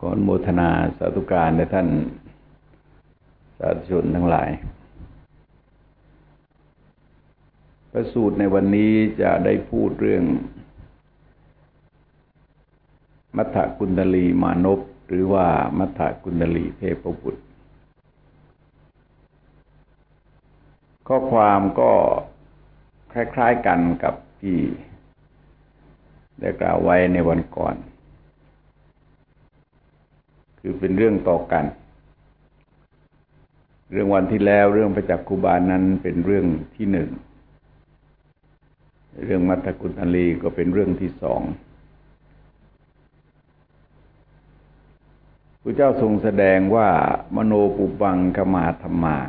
ขออนุโมทนาสาธุการในท่านสาธุชนทั้งหลายพระสูตรในวันนี้จะได้พูดเรื่องมัทธกุณฑลีมานพหรือว่ามัทธกุณฑลีเทพบุตรข้อความก็คล้ายๆกันกับที่ได้กล่าวไว้ในวันก่อนคือเป็นเรื่องต่อกันเรื่องวันที่แล้วเรื่องประจักขุบาลนั้นเป็นเรื่องที่หนึ่งเรื่องมัทธกุณฑลีก็เป็นเรื่องที่สองพระเจ้าทรงแสดงว่ามโนปุบังคมาธัมมา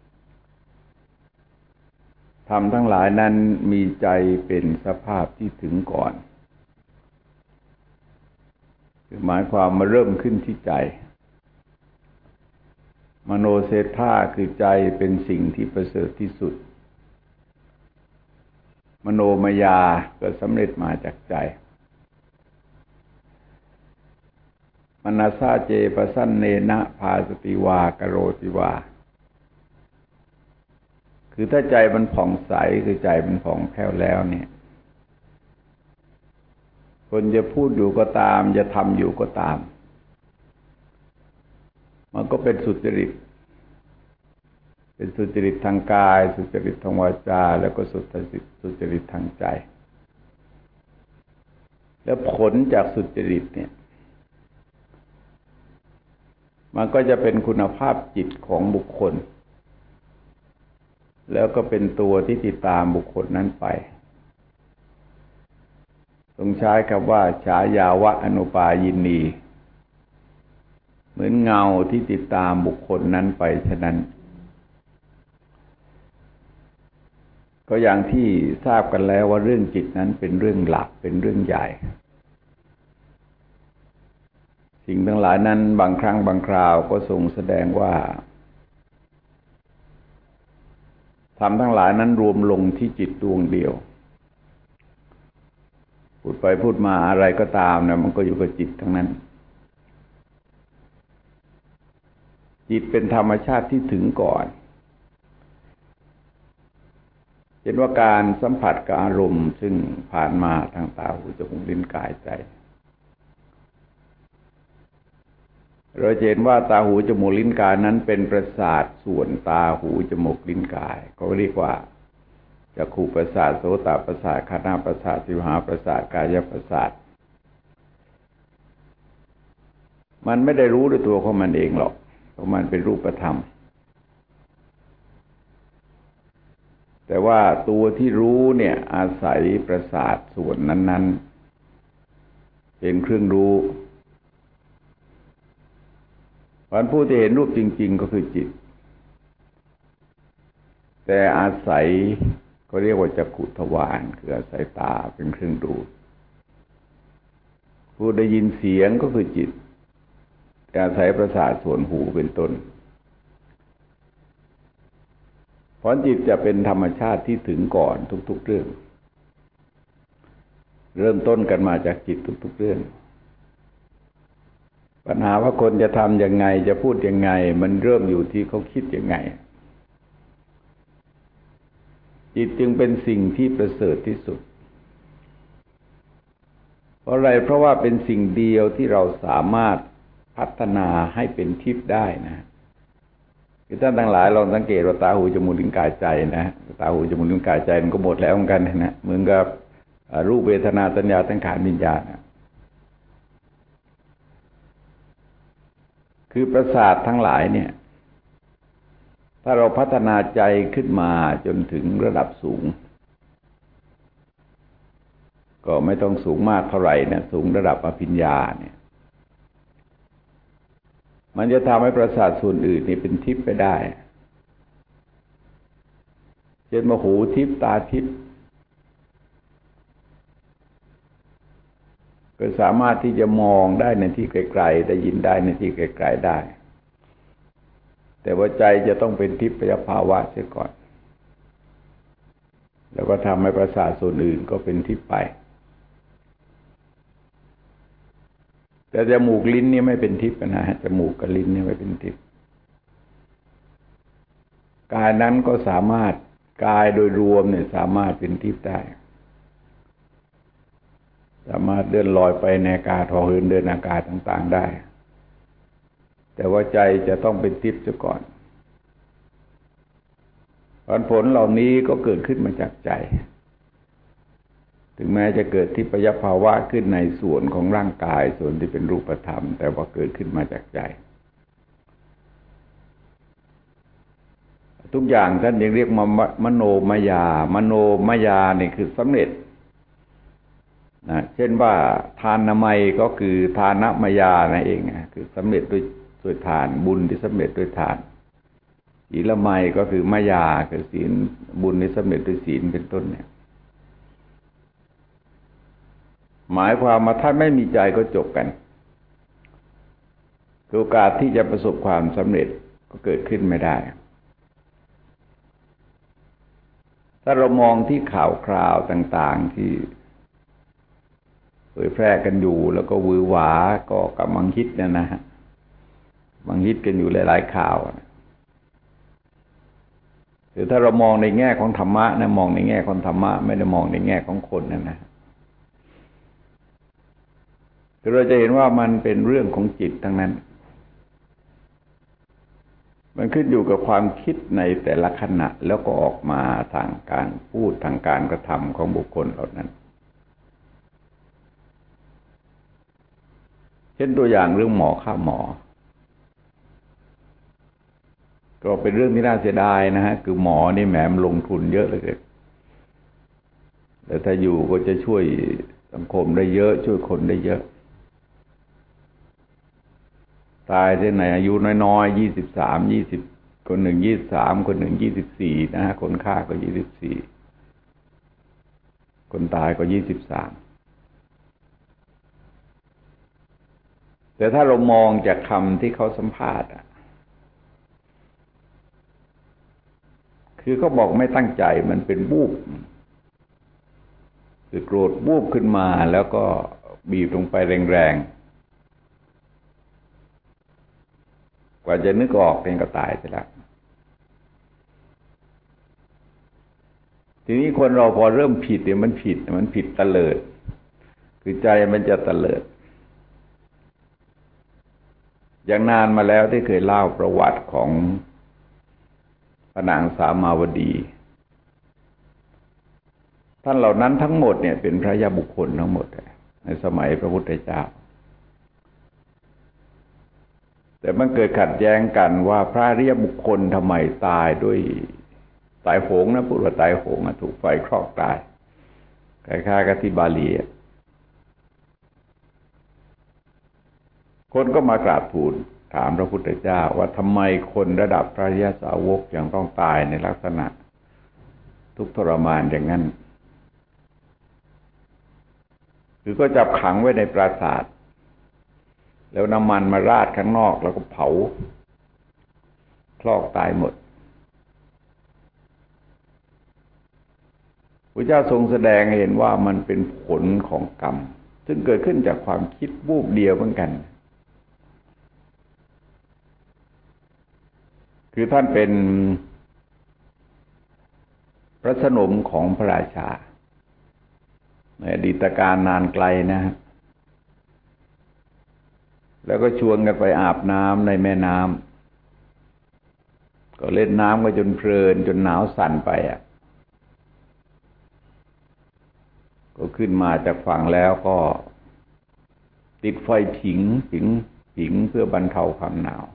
ธรรมทั้งหลายนั้นมีใจเป็นสภาพที่ถึงก่อนคือหมายความมาเริ่มขึ้นที่ใจมโนเศรษฐาคือใจเป็นสิ่งที่ประเสริฐที่สุดมโนมยาก็สำเร็จมาจากใจมนัสสาเจปสันเนนะภาสติวากโรติวาคือถ้าใจมันผ่องใสคือใจมันผ่องแผ้วแล้วเนี่ยคนจะพูดอยู่ก็ตามจะทำอยู่ก็ตามมันก็เป็นสุจริตเป็นสุจริตทางกายสุจริตทางวาจาแล้วก็สุจริตทางใจแล้วผลจากสุจริตเนี่ยมันก็จะเป็นคุณภาพจิตของบุคคลแล้วก็เป็นตัวที่ติดตามบุคคลนั้นไปทรงใช้คำว่าฉายาวะอนุปายินีเหมือนเงาที่ติดตามบุคคลนั้นไปฉะนั้นก็อย่างที่ทราบกันแล้วว่าเรื่องจิตนั้นเป็นเรื่องหลักเป็นเรื่องใหญ่สิ่งทั้งหลายนั้นบางครั้งบางคราวก็ทรงแสดงว่าธรรมทั้งหลายนั้นรวมลงที่จิตดวงเดียวพูดไปพูดมาอะไรก็ตามนะมันก็อยู่กับจิตทั้งนั้นจิตเป็นธรรมชาติที่ถึงก่อนเห็นว่าการสัมผัสกับอารมณ์ซึ่งผ่านมาทางตาหูจมูกลิ้นกายใจเราเห็นว่าตาหูจมูกลิ้นกายนั้นเป็นประสาทส่วนตาหูจมูกลิ้นกายเขาเรียกว่าจักขุประสาทโสตประสาทฆานาประสาทชิวหาประสาทกายประสาทมันไม่ได้รู้ด้วยตัวของมันเองหรอกเพราะมันเป็นรูปธรรมแต่ว่าตัวที่รู้เนี่ยอาศัยประสาทส่วนนั้นๆเป็นเครื่องรู้วันผู้ที่เห็นรูปจริงๆก็คือจิตแต่อาศัยก็เรียกว่าจักขุทวารคืออาศัยตาเป็นเครื่องดูผู้ได้ยินเสียงก็คือจิตแต่อาศัยประสาทส่วนหูเป็นต้นเพราะจิตจะเป็นธรรมชาติที่ถึงก่อนทุกๆเรื่องเริ่มต้นกันมาจากจิตทุกๆเรื่องปัญหาว่าคนจะทำยังไงจะพูดยังไงมันเริ่มอยู่ที่เขาคิดยังไงจิตจึงเป็นสิ่งที่ประเสริฐที่สุดเพราะอะไรเพราะว่าเป็นสิ่งเดียวที่เราสามารถพัฒนาให้เป็นทิพย์ได้นะคือท่านทั้งหลายลองสังเกตว่าตาหูจมูกลิ้นกายใจนะตาหูจมูกลิ้นกายใจมันก็หมดแล้วเหมือนกันนะเหมือนกับรูปเวทนาสัญญาสังขารวิญญาณคือประสาททั้งหลายเนี่ยถ้าเราพัฒนาใจขึ้นมาจนถึงระดับสูงก็ไม่ต้องสูงมากเท่าไหร่นะสูงระดับอภิญญาเนี่ยมันจะทำให้ประสาทส่วนอื่นนี่เป็นทิพย์ไปได้เช่นหูทิพย์ตาทิพย์ก็สามารถที่จะมองได้ในที่ไกลๆได้ยินได้ในที่ไกลๆได้แต่ว่าใจจะต้องเป็นทิพยภาวะเสียก่อนแล้วก็ทำให้ประสาทส่วนอื่นก็เป็นทิพย์ไปแต่จมูกลิ้นนี่ไม่เป็นทิพย์นะฮะจมูกกับลิ้นนี่ไม่เป็นทิพย์กายนั้นก็สามารถกายโดยรวมเนี่ยสามารถเป็นทิพย์ได้สามารถเดินลอยไปในอากาศทอเหินเดินอากาศต่างๆได้แต่ว่าใจจะต้องเป็นทิพย์ซะก่อนผลเหล่านี้ก็เกิดขึ้นมาจากใจถึงแม้จะเกิดทิพยภาวะขึ้นในส่วนของร่างกายส่วนที่เป็นรูปธรรมแต่ว่าเกิดขึ้นมาจากใจทุกอย่างท่านยังเรียกมโนมยามโนมยาเนี่ยคือสำเร็จนะเช่นว่าทานนามัยก็คือทานมยานั่นเองคือสำเร็จด้วยทานบุญที่สำเร็จด้วยทานศีลไมยก็คือมยาคือศีลบุญที่สำเร็จด้วยศีลเป็นต้นเนี่ยหมายความว่าถ้าไม่มีใจก็จบกันโอกาสที่จะประสบความสำเร็จก็เกิดขึ้นไม่ได้ถ้าเรามองที่ข่าวคราวต่างๆที่เผยแพร่กันอยู่แล้วก็วือหวาก็กำลังฮิตเนี่ยนะฮะกำลังฮิตกันอยู่หลายๆข่าวคือถ้าเรามองในแง่ของธรรมะนะมองในแง่ของธรรมะไม่ได้มองในแง่ของคนนะคือเราจะเห็นว่ามันเป็นเรื่องของจิตทั้งนั้นมันขึ้นอยู่กับความคิดในแต่ละขณะแล้วก็ออกมาทางการพูดทางการกระทำของบุคคลเหล่านั้นเช่นตัวอย่างเรื่องหมอฆ่าหมอก็เป็นเรื่องที่น่าเสียดายนะฮะคือหมอนี่แหมลงทุนเยอะเลยแต่ถ้าอยู่ก็จะช่วยสังคมได้เยอะช่วยคนได้เยอะตายที่ไหนอายุน้อยๆ23-20คนหนึ่ง23คนหนึ่ง24นะฮะคนฆ่าก็24คนตายก็23แต่ถ้าเรามองจากคำที่เขาสัมภาษณ์คือเขาบอกไม่ตั้งใจมันเป็นบูบคือโกรธบูบขึ้นมาแล้วก็บีบลงไปแรงๆกว่าจะนึกออกเองก็ตายไปแล้วทีนี้คนเราพอเริ่มผิดเนี่ยมันผิดเตลิดคือใจมันจะเตลิดอย่างนานมาแล้วที่เคยเล่าประวัติของพระนางสามาวดีท่านเหล่านั้นทั้งหมดเนี่ยเป็นพระยาบุคคลทั้งหมดในสมัยพระพุทธเจ้าแต่มันเกิดขัดแย้งกันว่าพระอริยบุคคลทำไมตายด้วยตายโหงนะพูดว่าตายโหงถูกไฟคลอกตายคล้ายๆกับที่บาลีคนก็มากราบทูลถามพระพุทธเจ้าว่าทำไมคนระดับพระอริยสาวกยังต้องตายในลักษณะทุกข์ทรมานอย่างนั้นคือก็จับขังไว้ในปราสาทแล้วน้ำมันมาราดข้างนอกแล้วก็เผาคลอกตายหมดพระเจ้าทรงแสดงให้เห็นว่ามันเป็นผลของกรรมซึ่งเกิดขึ้นจากความคิดวูบเดียวเหมือนกันคือท่านเป็นพระสนมของพระราชาในอดีตการนานไกลนะฮะแล้วก็ชวนกันไปอาบน้ำในแม่น้ำก็เล่นน้ำก็จนเพลินจนหนาวสั่นไปก็ขึ้นมาจากฝั่งแล้วก็ติดไฟผิงเพื่อบรรเทาความหนาว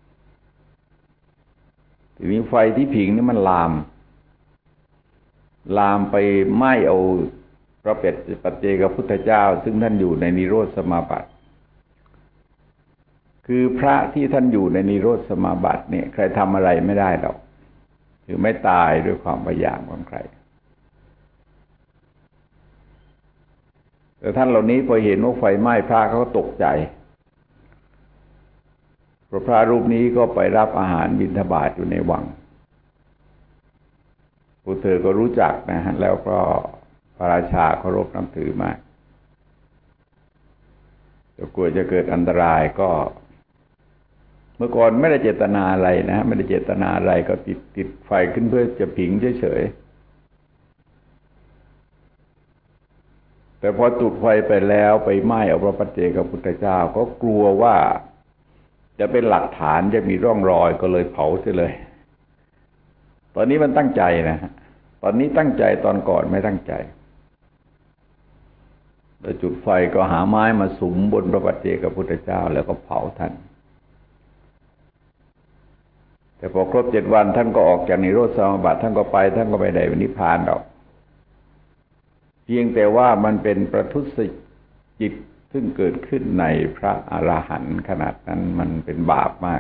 ทีนี้ไฟที่ผิงนี่มันลามไปไหม้เอาพระปัจเจกพุทธเจ้าซึ่งท่านอยู่ในนิโรธสมาบัติคือพระที่ท่านอยู่ในนิโรธสมาบัติเนี่ยใครทำอะไรไม่ได้หรอกคือไม่ตายด้วยความพยายามของใครแต่ท่านเหล่านี้พอเห็นว่าไฟไหม้พระเขาก็ตกใจเพราะพระรูปนี้ก็ไปรับอาหารบิณฑบาตอยู่ในวังพวกเธอก็รู้จักนะฮะแล้วก็พระราชาเคารพนับถือมากก็กลัวจะเกิดอันตรายก็เมื่อก่อนไม่ได้เจตนาอะไรนะไม่ได้เจตนาอะไรก็ติดไฟขึ้นเพื่อจะผิงเฉยๆแต่พอจุดไฟไปแล้วไปไหม้เอาพระปัจเจกพุทธเจ้าก็กลัวว่าจะเป็นหลักฐานจะมีร่องรอยก็เลยเผาเสียเลยตอนนี้มันตั้งใจนะตอนนี้ตั้งใจตอนก่อนไม่ตั้งใจแล้วจุดไฟก็หาไม้มาสุมบนพระปัจเจกพุทธเจ้าแล้วก็เผาท่านแต่พอครบ7 วันท่านก็ออกจากนิโรธสมาบัติท่านก็ไปท่านก็ไม่ได้นิพพานหรอกเพียงแต่ว่ามันเป็นประทุษจิตซึ่งเกิดขึ้นในพระอรหันต์ขนาดนั้นมันเป็นบาปมาก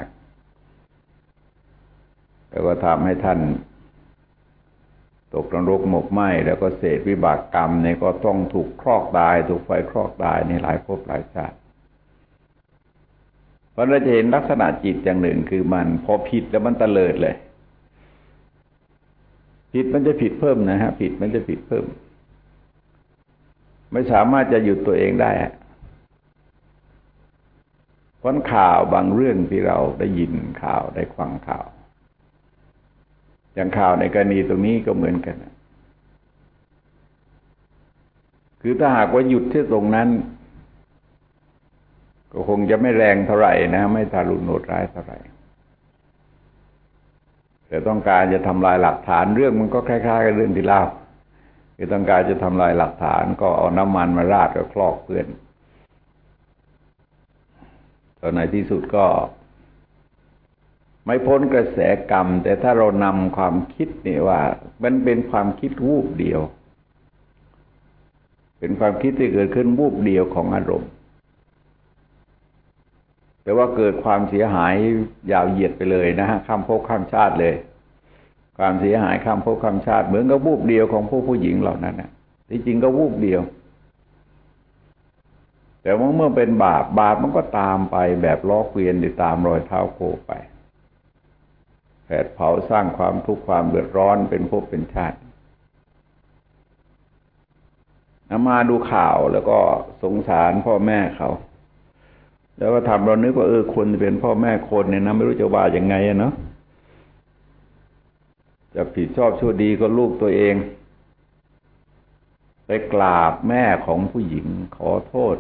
แล้วก็ทำให้ท่านตกนรกหมกไหม้แล้วก็เศษวิบากกรรมเนี่ยก็ต้องถูกครอกตายถูกไฟครอกตายในหลายภพหลายชาติเพราะเราจะเห็นลักษณะจิตอย่างหนึ่งคือมันพอผิดแล้วมันเตลิดเลยผิดมันจะผิดเพิ่มนะฮะผิดมันจะผิดเพิ่มไม่สามารถจะหยุดตัวเองได้เพราะข่าวบางเรื่องที่เราได้ยินข่าวได้ฟังข่าวอย่างข่าวในกรณีตรงนี้ก็เหมือนกันคือถ้าหากว่าหยุดที่ตรงนั้นก็คงจะไม่แรงเท่าไหร่นะไม่ทารุณโหดร้ายเท่าไหร่แต่ต้องการจะทำลายหลักฐานเรื่องมันก็คล้ายๆกับเรื่องที่เล่าคือต้องการจะทำลายหลักฐานก็เอาน้ำมันมาราดก็คลอกเพื่อนตอนในที่สุดก็ไม่พ้นกระแสกรรมแต่ถ้าเรานำความคิดนี่ว่ามันเป็นความคิดวูบเดียวเป็นความคิดที่เกิดขึ้นวูบเดียวของอารมณ์แต่ว่าเกิดความเสียหายยาวเหยียดไปเลยนะฮะข้ามภพข้ามชาติเลยความเสียหายข้ามภพข้ามชาติเหมือนกับวูบเดียวของผู้หญิงเหล่านั้นนะที่จริงก็วูบเดียวแต่ว่าเมื่อเป็นบาปมันก็ตามไปแบบล้อเกวียนติดตามรอยเท้าโคไปแผดเผาสร้างความทุกข์ความเดือดร้อนเป็นภพเป็นชาติมาดูข่าวแล้วก็สงสารพ่อแม่เขาแล้วก็ทำเรานึกว่าคนจะเป็นพ่อแม่คนเนี่ยนะไม่รู้จะว่ายังไงเนาะจะผิดชอบชั่วดีก็ลูกตัวเองไปกราบแม่ของผู้หญิงขอโทษ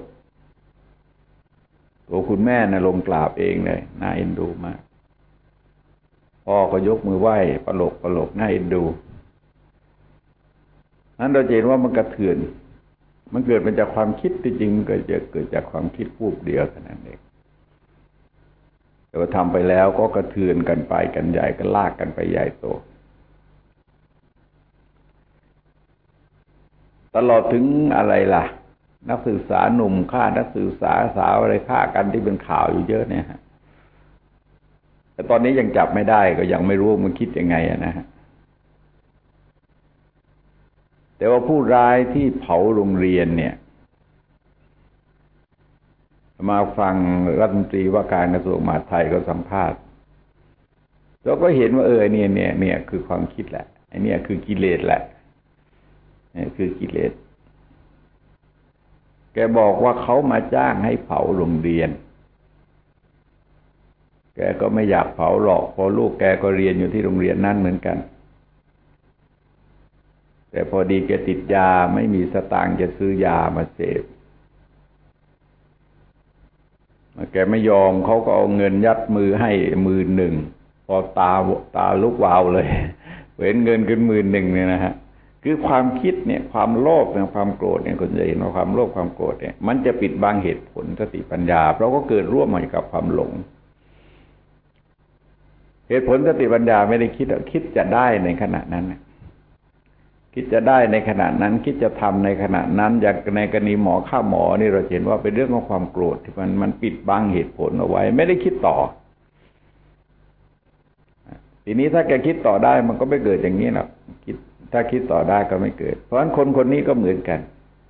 ตัวคุณแม่น่ะลงกราบเองเลยน่าเอ็นดูมากพ่อก็ยกมือไหว้ปลกน่าเอ็นดูนั้นเราเห็นว่ามันกระเทือนมันเกิดมาจากความคิดที่จริงเกิดจากความคิดวูบเดียวเท่านั้นเองแต่ว่าทำไปแล้วก็กระเทือนกันไปกันใหญ่ก็ลากกันไปใหญ่โตตลอดถึงอะไรล่ะนักศึกษาหนุ่มฆ่านักศึกษาสาวอะไรฆ่ากันที่เป็นข่าวอยู่เยอะเนี่ยฮะแต่ตอนนี้ยังจับไม่ได้ก็ยังไม่รู้มันคิดยังไงนะฮะแต่ว่าผู้ร้ายที่เผาโรงเรียนเนี่ยมาฟังรัฐมนตรีว่าการกระทรวงมหาดไทยก็สัมภาษณ์แล้วก็เห็นว่าเนี่ยคือความคิดแหละไอ้เนี่ยคือกิเลสแหละนี่คือกิเลสแกบอกว่าเขามาจ้างให้เผาโรงเรียนแกก็ไม่อยากเผาหรอกเพราะลูกแกก็เรียนอยู่ที่โรงเรียนนั้นเหมือนกันแต่พอดีแกติดยาไม่มีสตางค์จะซื้อยามาเสพแกไม่ยอมเขาก็เอาเงินยัดมือให้10,000พอตาลุกวาวเลยเห็นเงินขึ้น10,000เนี่ยนะฮะคือความคิดเนี่ยความโลภเนี่ยความโกรธเนี่ยคนจะเห็นว่าความโลภความโกรธเนี่ยมันจะปิดบังเหตุผลสติปัญญาเพราะก็เกิดร่วมมากับความหลงเหตุผลสติปัญญาไม่ได้คิดจะได้ในขณะนั้นคิดจะได้ในขณะนั้นคิดจะทำในขณะนั้นอย่างในกรณีหมอฆ่าหมอนี่เราเห็นว่าเป็นเรื่องของความโกรธที่มันปิดบังเหตุผลเอาไว้ไม่ได้คิดต่อทีนี้ถ้าแกคิดต่อได้มันก็ไม่เกิดอย่างนี้หรอกถ้าคิดต่อได้ก็ไม่เกิดเพราะฉะนั้นคนนี้ก็เหมือนกัน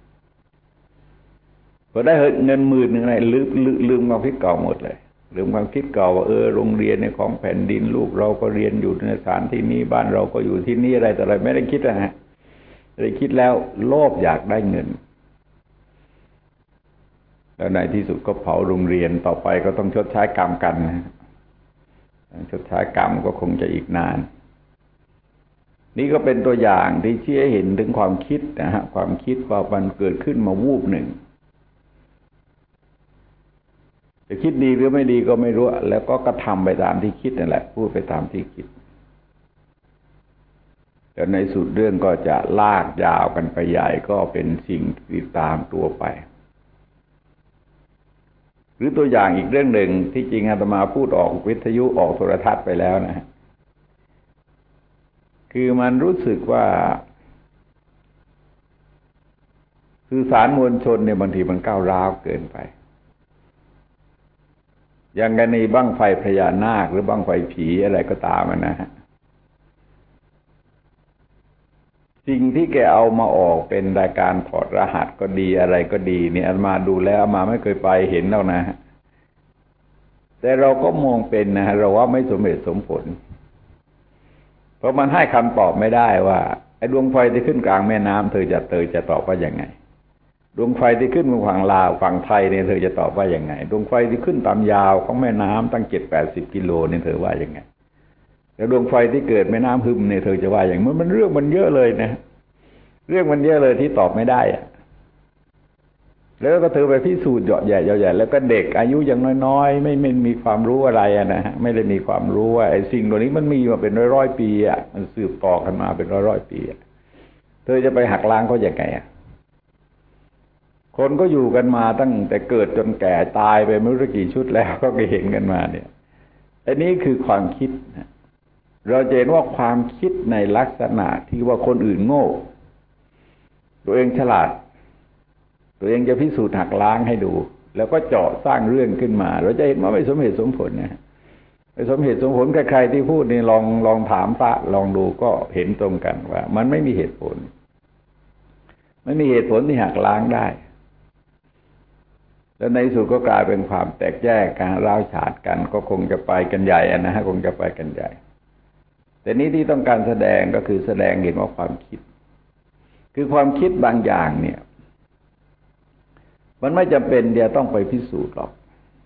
พอได้เงิน10,000อะไรลืมความคิดเก่าหมดเลยลืมความคิดเก่าว่าโรงเรียนในของแผ่นดินลูกเราก็เรียนอยู่ในสถานที่นี้บ้านเราก็อยู่ที่นี่อะไรแต่อะไรไม่ได้คิดนะฮะไม่ได้คิดแล้วโลภอยากได้เงินแล้วในที่สุดก็เผาโรงเรียนต่อไปก็ต้องชดใช้กรรมกันนะชดใช้กรรมก็คงจะอีกนานนี่ก็เป็นตัวอย่างที่ชี้ให้เห็นถึงความคิดนะฮะความคิดว่ามันเกิดขึ้นมาวูบหนึ่งจะคิดดีหรือไม่ดีก็ไม่รู้แล้วก็กระทำไปตามที่คิดนั่นแหละพูดไปตามที่คิดแต่ในสุดเรื่องก็จะลากยาวกันไปใหญ่ก็เป็นสิ่งติดตามตัวไปหรือตัวอย่างอีกเรื่องหนึ่งที่จริงอาตมาพูดออกวิทยุออกโทรทัศน์ไปแล้วนะคือมันรู้สึกว่าสื่อสารมวลชนเนี่ยบางทีมันก้าวร้าวเกินไปอย่างกรณีบั้งไฟพญานาคหรือบั้งไฟผีอะไรก็ตามนะฮะสิ่งที่แกเอามาออกเป็นรายการถอดรหัสก็ดีอะไรก็ดีเนี่ยอาตมาดูแล้วอาตมาไม่เคยไปเห็นแล้วนะแต่เราก็มองเป็นนะเราว่าไม่สมเหตุสมผลเพราะมันให้คำตอบไม่ได้ว่าไอ้ดวงไฟที่ขึ้นกลางแม่น้ำเธอจะตอบว่ายังไงดวงไฟที่ขึ้นบนฝั่งลาวฝั่งไทยเนี่ยเธอจะตอบว่ายังไงดวงไฟที่ขึ้นตามยาวของแม่น้ำตั้ง70-80 กิโลเนี่ยเธอว่ายังไงแล้วดวงไฟที่เกิดแม่น้ำหึมเนี่ยเธอจะว่าอย่างมันเรื่องมันเยอะเลยนะเรื่องมันเยอะเลยที่ตอบไม่ได้อะแล้วก็เธอไปพิสูจน์เหยาะแย่แล้วก็เด็กอายุยังน้อยๆไม่มีความรู้อะไรนะฮะไม่ได้มีความรู้ว่าไอ้สิ่งเหล่านี้มันมีมาเป็นร้อยๆปีอ่ะมันสืบต่อกันมาเป็นร้อยๆปีเธอจะไปหักล้างเขาอย่างไงอ่ะคนก็อยู่กันมาตั้งแต่เกิดจนแก่ตายไปไม่รู้กี่ชุดแล้วก็เห็นกันมาเนี่ยอันนี้คือความคิดเราเห็นว่าความคิดในลักษณะที่ว่าคนอื่นโง่ตัวเองฉลาดตัวเองจะพิสูจน์หักล้างให้ดูแล้วก็เจาะสร้างเรื่องขึ้นมาเราจะเห็นว่าไม่สมเหตุสมผลนะไม่สมเหตุสมผลใครๆที่พูดนี่ลองถามพระลองดูก็เห็นตรงกันว่ามันไม่มีเหตุผลไม่มีเหตุผลที่หักล้างได้แล้วในสุดก็กลายเป็นความแตกแยกการร้าวฉานกันก็คงจะไปกันใหญ่นะฮะคงจะไปกันใหญ่แต่นี้ที่ต้องการแสดงก็คือแสดงเห็นว่าความคิดคือความคิดบางอย่างเนี่ยมันไม่จำเป็นเดี๋ยวต้องไปพิสูจน์หรอก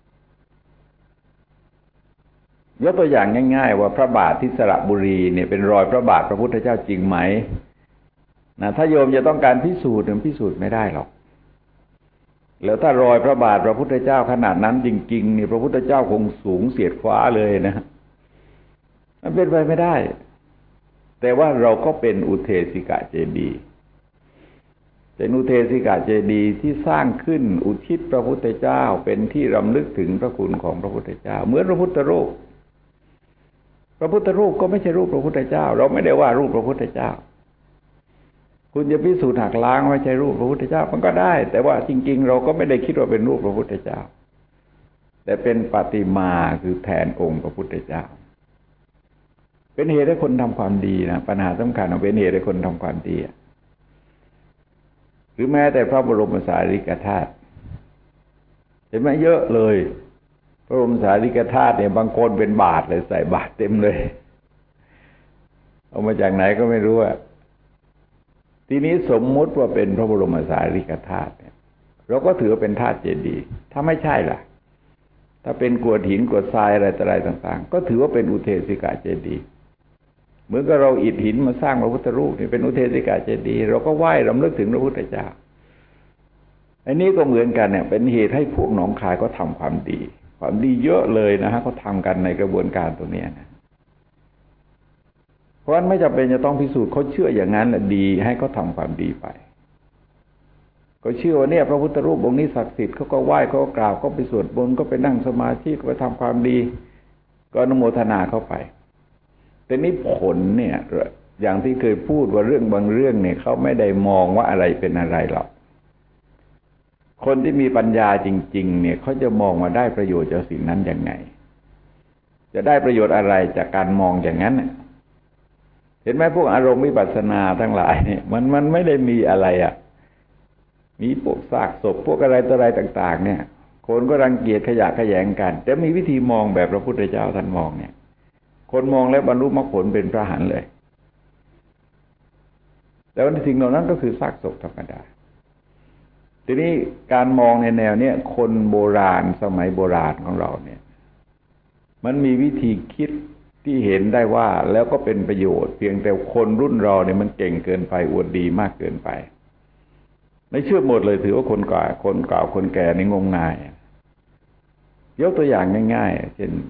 ยกตัวอย่างง่ายๆว่าพระบาทที่สระบุรีเนี่ยเป็นรอยพระบาทพระพุทธเจ้าจริงไหมนะถ้าโยมจะต้องการพิสูจน์มันพิสูจน์ไม่ได้หรอกแล้วถ้ารอยพระบาทพระพุทธเจ้าขนาดนั้นจริงๆนี่พระพุทธเจ้าคงสูงเสียดฟ้าเลยนะมันเป็นไปไม่ได้แต่ว่าเราก็เป็นอุเทสิกะเจดีย์เป็นอุเทสิกะเจดีย์ที่สร้างขึ้นอุทิศพระพุทธเจ้าเป็นที่รำลึกถึงพระคุณของพระพุทธเจ้าเหมือนพระพุทธรูปพระพุทธรูปก็ไม่ใช่รูปพระพุทธเจ้าเราไม่ได้ว่ารูปพระพุทธเจ้าคุณจะพิสูจน์หักล้างว่าใช่รูปพระพุทธเจ้ามันก็ได้แต่ว่าจริงๆเราก็ไม่ได้คิดว่าเป็นรูปพระพุทธเจ้าแต่เป็นปฏิมาคือแทนองค์พระพุทธเจ้าเป็นเหตุให้คนทำความดีนะปัญหาสำคัญเป็นเหตุให้คนทำความดีหรือแม้แต่พระบรมสารีริกธาตุเห็นไหมเยอะเลยพระบรมสารีริกธาตุเนี่ยบางคนเป็นบาทเลยใส่บาทเต็มเลยเอามาจากไหนก็ไม่รู้อะทีนี้สมมุติว่าเป็นพระบรมสารีริกธาตุเนี่ยเราก็ถือว่าเป็นธาตุเจดีย์ถ้าไม่ใช่ล่ะถ้าเป็นกรวดหินกรวดทรายอะไรต่างๆก็ถือว่าเป็นอุเทสิกะเจดีย์เหมือนกับเราอิฐหินมาสร้างพระพุทธรูปนี่เป็นอุเทสิกะเจดีย์เราก็ไหว้รำลึกถึงพระพุทธเจ้าอันนี้ก็เหมือนกันเนี่ยเป็นเหตุให้พวกหนองคายก็ทำความดีเยอะเลยนะฮะเขาทำกันในกระบวนการตรงนี้นะเพราะฉะนั้นไม่จำเป็นจะต้องพิสูจน์เขาเชื่ออย่างนั้นแหละดีให้เขาทำความดีไปก็เชื่อว่าเนี่ยพระพุทธรูปองค์นี้ศักดิ์สิทธิ์เขาก็ไหว้เขาก็กราบก็ไปสวดมนต์ก็ไปนั่งสมาธิก็ไปทำความดีก็อนุโมทนาเข้าไปแต่นี่ผลเนี่ยอย่างที่เคยพูดว่าเรื่องบางเรื่องเนี่ยเขาไม่ได้มองว่าอะไรเป็นอะไรหรอกคนที่มีปัญญาจริงๆเนี่ยเขาจะมองว่าได้ประโยชน์จากสิ่งนั้นยังไงจะได้ประโยชน์อะไรจากการมองอย่างนั้นเห็นไหมพวกอารมณ์วิปัสสนาทั้งหลายเนี่ยมันไม่ได้มีอะไรอ่ะมีพวกซากศพพวกอะไรต่ออะไรต่างๆเนี่ยคนก็รังเกียจขยะแขยงกันแต่มีวิธีมองแบบพระพุทธเจ้าท่านมองเนี่ยคนมองแล้วบรรลุมรรคผลเป็นพระอรหันต์เลยแต่ว่าสิ่งเหล่านั้นก็คือซากศพธรรมดาทีนี้การมองในแนวเนี้ยคนโบราณสมัยโบราณของเราเนี่ยมันมีวิธีคิดที่เห็นได้ว่าแล้วก็เป็นประโยชน์เพียงแต่คนรุ่นเราเนี่ยมันเก่งเกินไปอวดดีมากเกินไปไม่เชื่อหมดเลยถือว่าคนเก่าคนแก่นี่งมงายยกตัวอย่างง่ายๆเช่น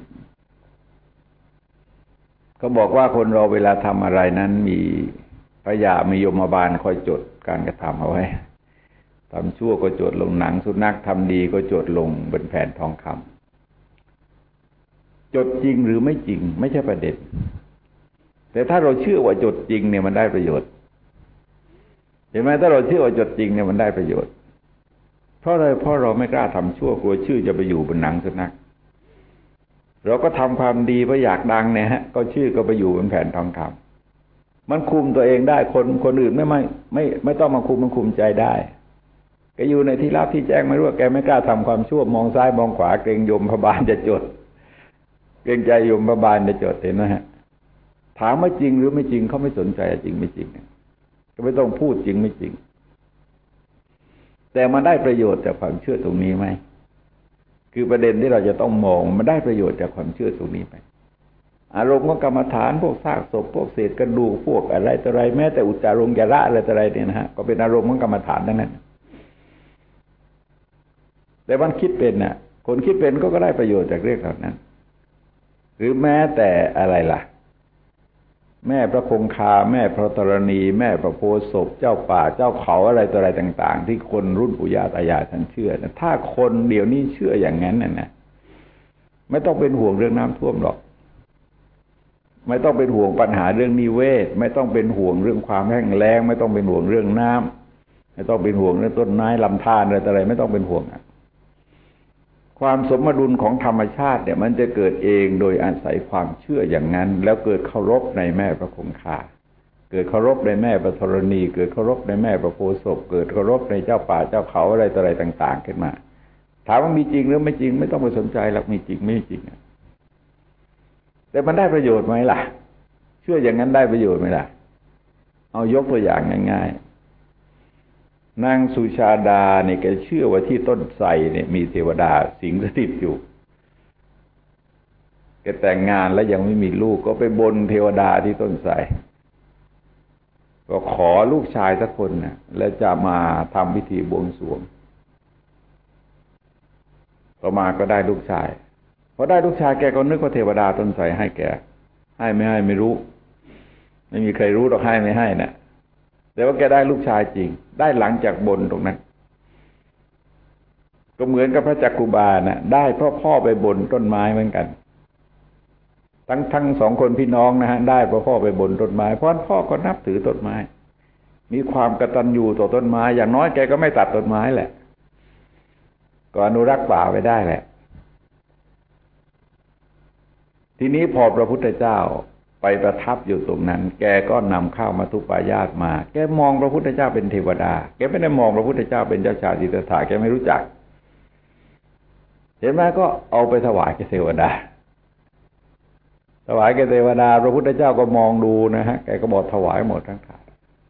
เขาบอกว่าคนเราเวลาทำอะไรนั้นมีพระยามียมบาลคอยจดการกระทำเอาไว้ทำชั่วก็จดลงหนังสุนัขทำดีก็จดลงบนแผ่นทองคำจดจริงหรือไม่จริงไม่ใช่ประเด็นแต่ถ้าเราเชื่อว่าจดจริงเนี่ยมันได้ประโยชน์เห็นไหมถ้าเราเชื่อว่าจดจริงเนี่ยมันได้ประโยชน์เพราะอะไรเพราะเราไม่กล้าทำชั่วกลัวชื่อจะไปอยู่บนหนังสุนัขเราก็ทำความดีเพราะอยากดังเนี่ยฮะก็ชื่อก็ไปอยู่บนแผ่นทองคำมันคุมตัวเองได้คนอื่นไม่ต้องมาคุมมันคุมใจได้แกอยู่ในที่ลับที่แจ้งไม่รู้ว่าแกไม่กล้าทำความชั่วมองซ้ายมองขวาเกรงยมพบาลจะจดเกรงใจยมพบาลจะจดเห็นไหมฮะถามว่าจริงหรือไม่จริงเขาไม่สนใจจริงไม่จริงก็ไม่ต้องพูดจริงไม่จริงแต่มันได้ประโยชน์จากความเชื่อตรงนี้ไหมคือประเด็นที่เราจะต้องมองมันได้ประโยชน์จากความเชื่อตรงนี้ไหมอารมณ์ของกรรมฐานพวกซากศพพวกเศษกระดูกพวกอะไรต่ออะไรแม้แต่อุจจารงยาระอะไรต่ออะไรเนี่ยนะฮะก็เป็นอารมณ์ของกรรมฐานทั้งนั้นแต่มันคิดเป็นน่ะคนคิดเป็นก็ได้ประโยชน์จากเรื่องเหล่านั้นหรือแม้แต่อะไรล่ะแม่พระคงคาแม่พระธรณีแม่พระโพธิ์ศพเจ้าป่าเจ้าเขาอะไรต่ออะไรต่างๆที่คนรุ่นปู่ย่าตายายท่านเชื่อนะถ้าคนเดี๋ยวนี้เชื่ออย่างนั้นน่ะนะไม่ต้องเป็นห่วงเรื่องน้ำท่วมหรอกไม่ต้องเป็นห่วงปัญหาเรื่องนิเวศไม่ต้องเป็นห่วงเรื่องความแห้งแล้งไม่ต้องเป็นห่วงเรื่องน้ำไม่ต้องเป็นห่วงเรื่องต้นไม้ลำธารอะไรต่ออะไรไม่ต้องเป็นห่วงความสมดุลของธรรมชาติเนี่ยมันจะเกิดเองโดยอาศัยความเชื่ออย่างนั้นแล้วเกิดเคารพในแม่พระคงคาเกิดเคารพในแม่พระธรณีเกิดเคารพในแม่พระโพธิ์ศพเกิดเคารพในเจ้าป่าเจ้าเขาอะไรต่ออะไรต่างๆขึ้นมาถามว่ามีจริงหรือไม่จริงไม่ต้องไปสนใจหรอกมีจริงไม่จริงแต่มันได้ประโยชน์ไหมล่ะเชื่ออย่างนั้นได้ประโยชน์ไหมล่ะเอายกตัวอย่างง่ายๆนางสุชาดาเนี่ยแกเชื่อว่าที่ต้นไทรเนี่ยมีเทวดาสิงสถิตอยู่แกแต่งงานแล้วยังไม่มีลูกก็ไปบนเทวดาที่ต้นไทรก็ขอลูกชายสักคนนะแล้วจะมาทำพิธีบวงสรวงต่อมาก็ได้ลูกชายพอได้ลูกชายแกก็นึกว่าเทวดาต้นไทรให้แกให้ไม่ให้ไม่รู้ไม่มีใครรู้หรอกให้ไม่ให้นะแต่ว่าแกได้ลูกชายจริงได้หลังจากบนตรงนั้นก็เหมือนกับพระจักกุบาลนะได้เพราะพ่อไปบนต้นไม้เหมือนกันทั้งสองคนพี่น้องนะฮะได้เพราะพ่อไปบนต้นไม้เพราะพ่อก็นับถือต้นไม้มีความกตัญญูต่อต้นไม้อย่างน้อยแกก็ไม่ตัดต้นไม้แหละก็อนุรักษ์ป่าไว้ได้แหละทีนี้พอพระพุทธเจ้าไปประทับอยู่ตรงนั้นแกก็นำข้าวมัทุปายาตมาแกมองพระพุทธเจ้าเป็นเทวดาแกไม่ได้มองพระพุทธเจ้าเป็นเจ้าชายสิทธัตถะแกไม่รู้จักเห็นไหมก็เอาไปถวายแกเทวดาถวายแกเทวดาพระพุทธเจ้าก็มองดูนะฮะแกก็บอกถวายหมดทั้งถาด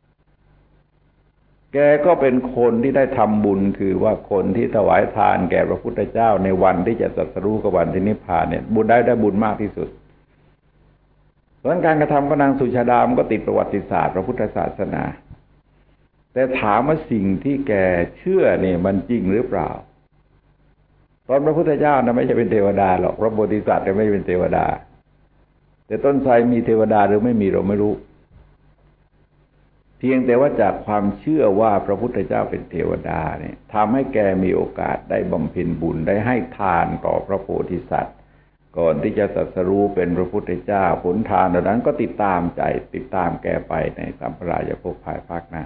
แกก็เป็นคนที่ได้ทำบุญคือว่าคนที่ถวายทานแก่พระพุทธเจ้าในวันที่จะตรัสรู้กับวันที่นิพพานเนี่ยบุญได้บุญมากที่สุดเพราะการกระทำของนางสุชาดามันก็ติดประวัติศาสตร์พระพุทธศาสนาแต่ถามว่าสิ่งที่แกเชื่อเนี่ยมันจริงหรือเปล่าตอนพระพุทธเจ้านะไม่ใช่เป็นเทวดาหรอกพระโพธิสัตว์ไม่ใช่เป็นเทวดาแต่ต้นไทรมีเทวดาหรือไม่มีเราไม่รู้เพียงแต่ว่าจากความเชื่อว่าพระพุทธเจ้าเป็นเทวดาเนี่ยทำให้แกมีโอกาสได้บำเพ็ญบุญได้ให้ทานต่อพระโพธิสัตว์ก่อนที่จะตรัสรู้เป็นพระพุทธเจ้าผลทานเหล่านั้นก็ติดตามแกไปในสัมปรายภพภายภาคหน้า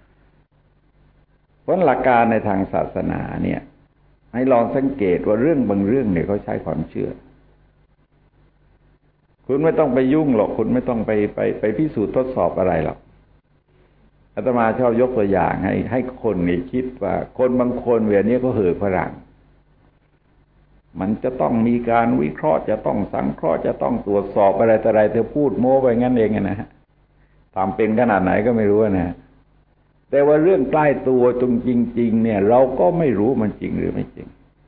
เพราะหลักการในทางศาสนาเนี่ยให้ลองสังเกตว่าเรื่องบางเรื่องเนี่ยเขาใช้ความเชื่อคุณไม่ต้องไปยุ่งหรอกคุณไม่ต้องไปพิสูจน์ทดสอบอะไรหรอกอาตมาชอบยกตัวอย่างให้คนนี่คิดว่าคนบางคนเวลานี้ก็เห่อฝรั่งมันจะต้องมีการวิเคราะห์จะต้องสังเคราะห์จะต้องตรวจสอบอะไรต่ออะไรเธอพูดโม้ไปงั้นเองนะฮะทำเป็นขนาดไหนก็ไม่รู้นะแต่แต่ว่าเรื่องใกล้ตัวตรงจริงๆเนี่ยเราก็ไม่รู้มันจริงหรือไม่จริง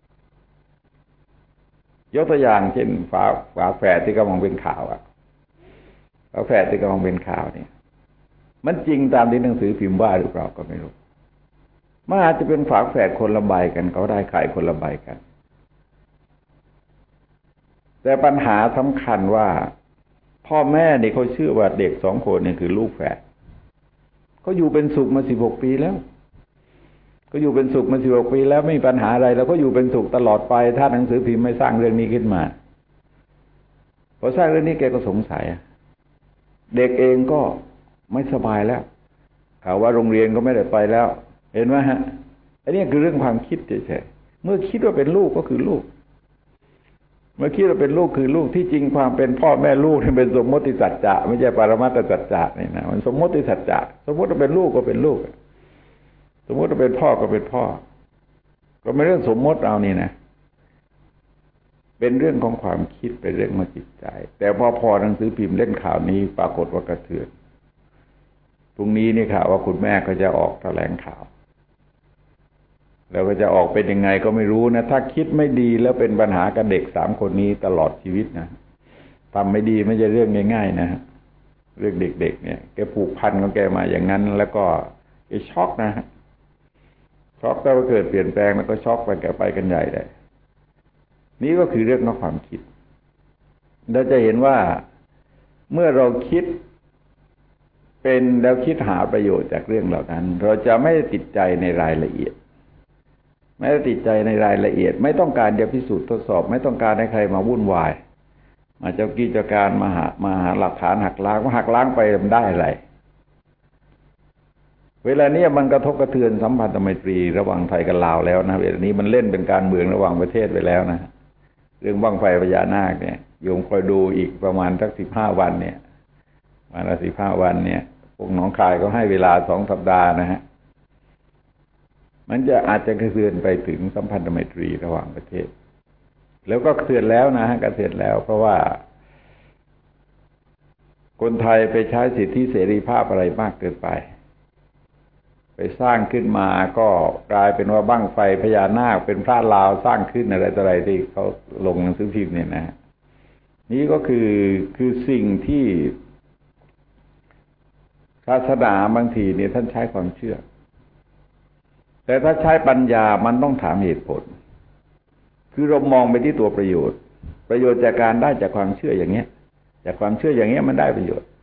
ยกตัวอย่างเช่นฝาแฝดที่กำลังเป็นข่าวฝาแฝดที่กำลังเป็นข่าวเนี่ยมันจริงตามที่หนังสือพิมพ์ว่าหรือเปล่าก็ไม่รู้มันอาจจะเป็นฝาแฝดคนละใบกันเขาได้ไข่คนละใบกันแต่ปัญหาสำคัญว่าพ่อแม่เนี่ยเขาเชื่อว่าเด็ก2 คนเนี่ยคือลูกแฝดเขาอยู่เป็นสุขมา16 ปีแล้วก็อยู่เป็นสุขมา16 ปีแล้วไม่มีปัญหาอะไรแล้วก็อยู่เป็นสุขตลอดไปถ้าหนังสือพิมพ์ไม่สร้างเรื่องนี้ขึ้นมาพอสร้างเรื่องนี้แกก็สงสัยเด็กเองก็ไม่สบายแล้วข่าวว่าโรงเรียนก็ไม่ได้ไปแล้วเห็นไหมฮะอันนี้คือเรื่องความคิดเฉยๆเมื่อคิดว่าเป็นลูกก็คือลูกเมื่อคิดว่าเป็นลูกคือลูกที่จริงความเป็นพ่อแม่ลูกเป็นสมมติสัจจะไม่ใช่ปรมัตถสัจจะนี่นะมันสมมติสัจจะสมมติว่าเป็นลูกก็เป็นลูกสมมติว่าเป็นพ่อก็เป็นพ่อก็ไม่เรื่องสมมติเอานี่นะเป็นเรื่องของความคิดเป็นเรื่องของจิตใจแต่พอหนังสือพิมพ์เล่นข่าวนี้ปรากฏว่ากระเทือนพรุ่งนี้นี่ข่าวว่าคุณแม่ก็จะออกแถลงข่าวแล้วก็จะออกเป็นยังไงก็ไม่รู้นะถ้าคิดไม่ดีแล้วเป็นปัญหากับเด็ก3 คนนี้ตลอดชีวิตนะทำไม่ดีไม่ใช่เรื่องง่ายๆนะเรื่องเด็กๆเนี่ยแกผูกพันของแกมาอย่างนั้นแล้วก็แกช็อกนะช็อกแต่ว่าเกิดเปลี่ยนแปลงแล้วก็ช็อกไปกันใหญ่เลยนี่ก็คือเรื่องของความคิดเราจะเห็นว่าเมื่อเราคิดเป็นแล้วคิดหาประโยชน์จากเรื่องเหล่านั้นเราจะไม่ติดใจในรายละเอียดไม่ได้ติดใจในรายละเอียดไม่ต้องการจะพิสูจน์ทดสอบไม่ต้องการให้ใครมาวุ่นวายมาเจ้ากิจการมาหาหลักฐานหักล้างไปมันได้อะไรเวลานี้มันกระทบกระเทือนสัมพันธไมตรีระหว่างไทยกับลาวแล้วนะเวลานี้มันเล่นเป็นการเมืองระหว่างประเทศไปแล้วนะเรื่องบั้งไฟพญานาคเนี่ยโยมคอยดูอีกประมาณสัก15 วันเนี่ยวันละ15 วันเนี่ยพวกหนองคายก็ให้เวลา2 สัปดาห์นะฮะมันจะอาจจะกระเทือนไปถึงสัมพันธไมตรีระหว่างประเทศแล้วก็กระเทือนแล้วนะฮะกระเทือนแล้วเพราะว่าคนไทยไปใช้สิทธิเสรีภาพอะไรมากเกินไปสร้างขึ้นมาก็กลายเป็นว่าบั้งไฟพญานาคเป็นพระลาวสร้างขึ้นอะไรต่ออะไรที่เขาลงหนังสือพิมพ์เนี่ยนะนี่ก็คือสิ่งที่ศาสนาบางทีเนี่ยท่านใช้ความเชื่อแต่ถ้าใช้ปัญญามันต้องถามเหตุผลคือเรามองไปที่ตัวประโยชน์จากการได้จากความเชื่ออย่างเงี้ยจากความเชื่ออย่างเงี้ยมันได้ประโยชน์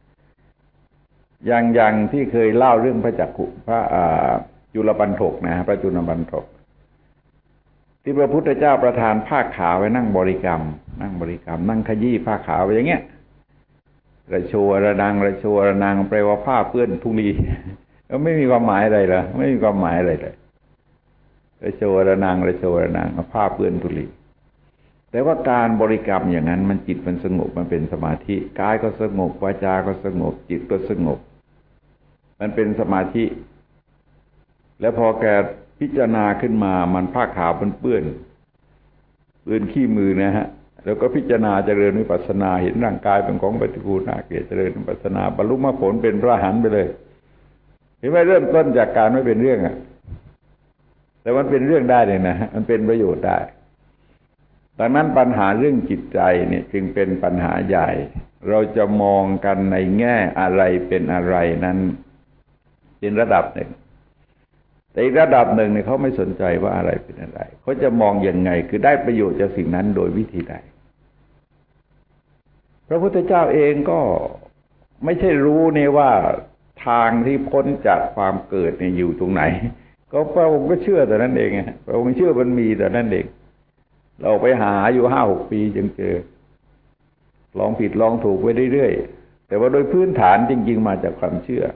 อย่างที่เคยเล่าเรื่องพระจักขุพระจุลปันถกนะพระจุลปันถกที่พระพุทธเจ้าประทานผ้าขาวไว้นั่งบริกรรมนั่งขยี้ผ้าขาวไว้อย่างเงี้ยระโชระนังแปลว่าผ้าเปื้อนทุลีก็ไม่มีความหมายอะไรเลยไม่มีความหมายอะไรเลยระโชระนังผ้าเปื้อนทุลีแต่ว่าการบริกรรมอย่างนั้นมันจิตมันสงบมันเป็นสมาธิกายก็สงบวาจาก็สงบจิตก็สงบมันเป็นสมาธิแล้วพอแกพิจารณาขึ้นมามันผ้าขาวมันเปื้อนขี้มือนะฮะแล้วก็พิจารณาเจริญวิปัสสนาเห็นร่างกายเป็นของปฏิกูลน่าเกลียดเจริญวิปัสสนาบรรลุมรรคผลเป็นพระอรหันต์ไปเลยเห็นไหมเริ่มต้นจากการไม่เป็นเรื่องแต่มันเป็นเรื่องได้เลยนะมันเป็นประโยชน์ได้ดังนั้นปัญหาเรื่องจิตใจเนี่ยจึงเป็นปัญหาใหญ่เราจะมองกันในแง่อะไรเป็นอะไรนั้นเป็นระดับหนึ่งแต่อีกระดับหนึ่งเนี่ยเขาไม่สนใจว่าอะไรเป็นอะไรเขาจะมองยังไงคือได้ประโยชน์จากสิ่งนั้นโดยวิธีใดพระพุทธเจ้าเองก็ไม่ใช่รู้เนี่ยว่าทางที่พ้นจากความเกิดเนี่ยอยู่ตรงไหนก็พระองค์ก็เชื่อแต่นั้นเองพระองค์เชื่อมันมีแต่นั้นเองเราไปหาอยู่5-6 ปีจึงเจอลองผิดลองถูกไปเรื่อยๆแต่ว่าโดยพื้นฐานจริงๆมาจากความเชื่อ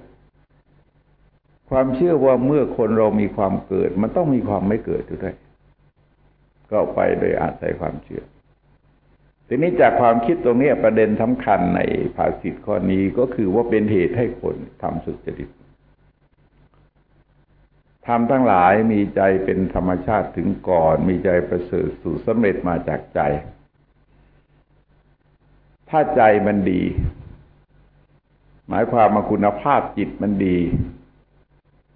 ว่าเมื่อคนเรามีความเกิดมันต้องมีความไม่เกิดด้วยก็ไปโดยอาศัยความเชื่อทีนี้จากความคิดตรงนี้ประเด็นสำคัญในภาษิตข้อนี้ก็คือว่าเป็นเหตุให้คนทำสุจริตธรรมทั้งหลายมีใจเป็นธรรมชาติถึงก่อนมีใจประเสริฐสู่สำเร็จมาจากใจถ้าใจมันดีหมายความว่าคุณภาพจิตมันดี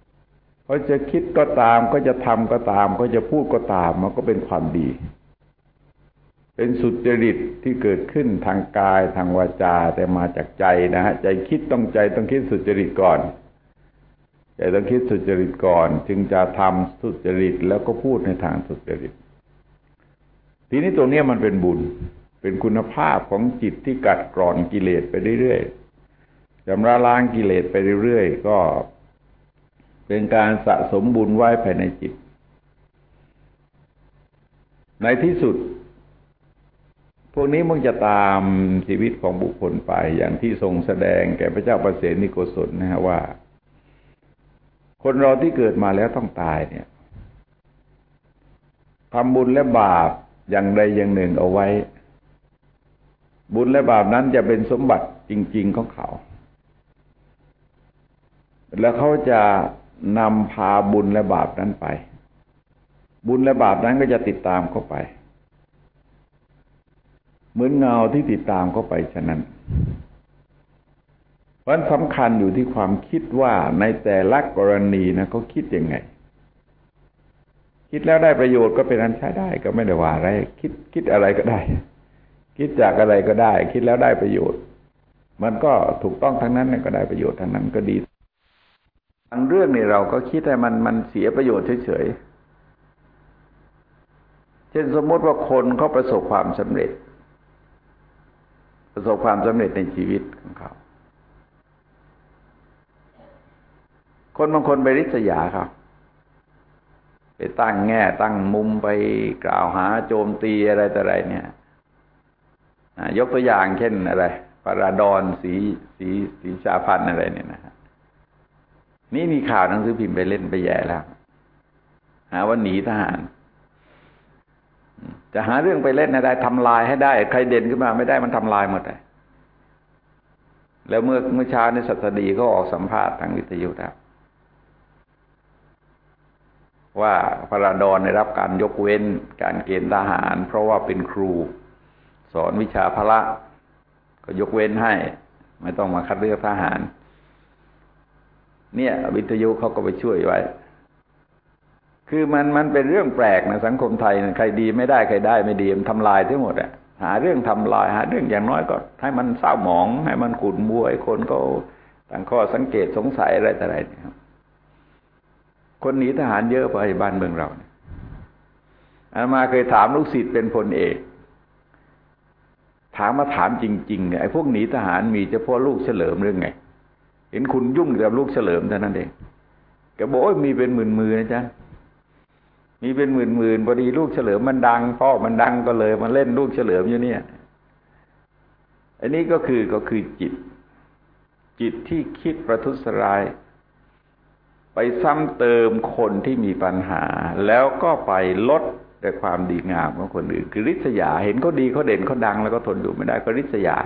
เขาจะคิดก็ตามก็จะทำก็ตามก็จะพูดก็ตามมันก็เป็นความดีเป็นสุจริตที่เกิดขึ้นทางกายทางวาจาแต่มาจากใจนะฮะใจคิดต้องคิดสุจริตก่อนใจต้องคิดสุจริตก่อนจึงจะทำสุจริตแล้วก็พูดในทางสุจริตทีนี้ตรงนี้มันเป็นบุญเป็นคุณภาพของจิตที่กัดกร่อนกิเลสไปเรื่อยๆชำระล้างกิเลสไปเรื่อยๆก็เป็นการสะสมบุญไว้ภายในจิตในที่สุดพวกนี้มันจะตามชีวิตของบุคคลไปอย่างที่ทรงแสดงแก่พระเจ้าประเสนิโกศลนะฮะว่าคนเราที่เกิดมาแล้วต้องตายเนี่ยทำบุญและบาปอย่างใดอย่างหนึ่งเอาไว้บุญและบาปนั้นจะเป็นสมบัติจริงๆของเขาแล้วเขาจะนำพาบุญและบาปนั้นไปบุญและบาปนั้นก็จะติดตามเข้าไปเหมือนเงาที่ติดตามเข้าไปฉะนั้นเพราะสำคัญอยู่ที่ความคิดว่าในแต่ละกรณีนะเขาคิดยังไงคิดแล้วได้ประโยชน์ก็เป็นอันใช้ได้ก็ไม่ได้ว่าอะไรคิดอะไรก็ได้คิดจากอะไรก็ได้คิดแล้วได้ประโยชน์มันก็ถูกต้องทั้งนั้นก็ได้ประโยชน์ทั้งนั้นก็ดีบางเรื่องนี่เราก็คิดให้มันเสียประโยชน์เฉยๆเช่นสมมติว่าคนเขาประสบความสำเร็จในชีวิตของเขาคนบางคนไปริษยาเขาไปตั้งแง่ตั้งมุมไปกล่าวหาโจมตีอะไรต่ออะไรเนี่ยยกตัวอย่างเช่นอะไรพระราดอนศรีชาพันธ์อะไรเนี่ยนะฮะนี่มีข่าวหนังสือพิมพ์ไปเล่นไปแย่แล้วหาว่าหนีทหารจะหาเรื่องไปเล่นให้ได้ทำลายให้ได้ใครเด่นขึ้นมาไม่ได้มันทำลายหมดเลยแล้วเมื่อเช้าในศัสดีก็ออกสัมภาษณ์ทางวิทยุแล้วว่าพระราดอนได้รับการยกเว้นการเกณฑ์ทหารเพราะว่าเป็นครูสอนวิชาพละก็ยกเว้นให้ไม่ต้องมาคัดเลือกทหารเนี่ยวิทยุเขาก็ไปช่วยไว้คือมันเป็นเรื่องแปลกนะสังคมไทยใครดีไม่ได้ใครได้ไม่ดีมันทำลายทั้งหมดอ่ะหาเรื่องทำลายหาเรื่องอย่างน้อยก็ให้มันเศร้าหมองให้มันขุ่นมัวให้คนก็ตั้งข้อสังเกตสงสัยอะไรต่ออะไรเนี่ยคนหนีทหารเยอะไปบ้านเมืองเราเนี่ยอาตมาเคยถามลูกศิษย์เป็นพลเอกถามจริงๆไอ้พวกหนีทหารมีเฉพาะลูกเฉลิมเรื่องไงเห็นคุณยุ่งกับลูกเฉลิมเท่านั้นเองแกบอกโอ้ยมีเป็นหมื่นๆนะจ๊ะมีเป็นหมื่นพอดีลูกเฉลิมมันดังพ่อมันดังก็เลยมาเล่นลูกเฉลิมอยู่เนี่ยอันนี้ก็คือจิตที่คิดประทุษร้ายไปซ้ำเติมคนที่มีปัญหาแล้วก็ไปลดแต่ความดีงามของคนอื่นคือริษยาเห็นเขาดีเขาเด่นเขาดังแล้วก็ทนอยู่ไม่ได้ก็ริษยา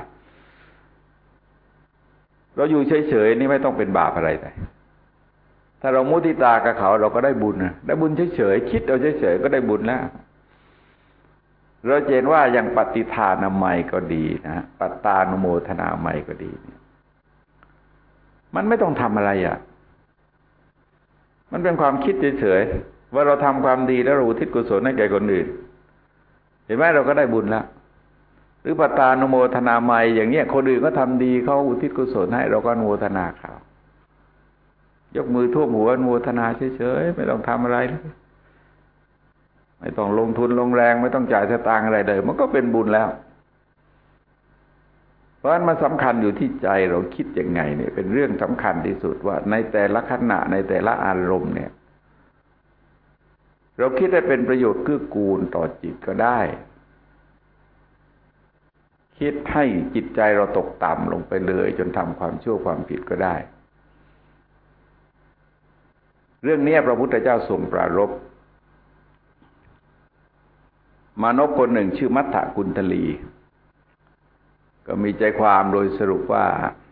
เราอยู่เฉยๆนี่ไม่ต้องเป็นบาปอะไรเลยถ้าเรามุทิตากับเขาเราก็ได้บุญนะได้บุญเฉยๆคิดเอาเฉยๆก็ได้บุญแล้วเราเห็นว่าอย่างปฏิทานามัยก็ดีนะปัตตานุโมทนามัยก็ดีมันไม่ต้องทำอะไรอ่ะมันเป็นความคิดเฉยๆว่าเราทำความดีแล้วเราอุทิศกุศลให้แก่คนอื่นเห็นไหมเราก็ได้บุญแล้วหรือปัตตานุโมทนามัยอย่างเงี้ยคนอื่นก็ทำดีเขาอุทิศกุศลให้เราก็อนุโมทนาเขายกมือท่วมหัวอนุโมทนาเฉยๆไม่ต้องทำอะไรไม่ต้องลงทุนลงแรงไม่ต้องจ่ายสตางค์อะไรเลยมันก็เป็นบุญแล้วเพราะฉะนั้นมันสำคัญอยู่ที่ใจเราคิดยังไงเนี่ยเป็นเรื่องสำคัญที่สุดว่าในแต่ละขณะในแต่ละอารมณ์เนี่ยเราคิดให้เป็นประโยชน์เกื้อกูลต่อจิตก็ได้คิดให้จิตใจเราตกต่ำลงไปเลยจนทำความชั่วความผิดก็ได้เรื่องนี้พระพุทธเจ้าทรงปรารภมานพคนหนึ่งชื่อมัทธกุณฑลีก็มีใจความโดยสรุปว่า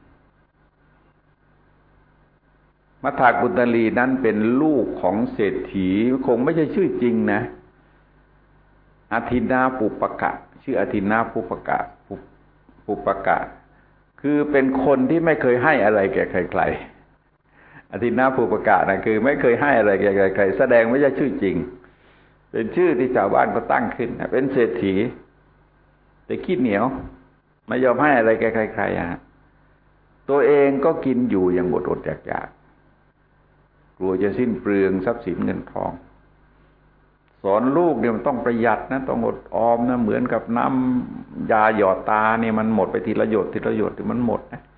มัทธกุณฑลีนั้นเป็นลูกของเศรษฐีคงไม่ใช่ชื่อจริงนะอาทินนาปุปกะชื่ออาทินนาปุปกะคือเป็นคนที่ไม่เคยให้อะไรแก่ใครๆอธินาภูปกะนะคือไม่เคยให้อะไรแก่ใครแสดงไม่ใช่ชื่อจริงเป็นชื่อที่ชาวบ้านก็ตั้งขึ้นเป็นเศรษฐีแต่ขี้เหนียวไม่ยอมให้อะไรแก่ใครๆตัวเองก็กินอยู่อย่างอดๆอยากๆกลัวจะสิ้นเปลืองทรัพย์สินเงินทองสอนลูกเนี่ยมันต้องประหยัดนะต้องอดออมนะเหมือนกับน้ำยาหยอดตาเนี่ยมันหมดไปทีละหยดทีละหยดที่มันหมดนะ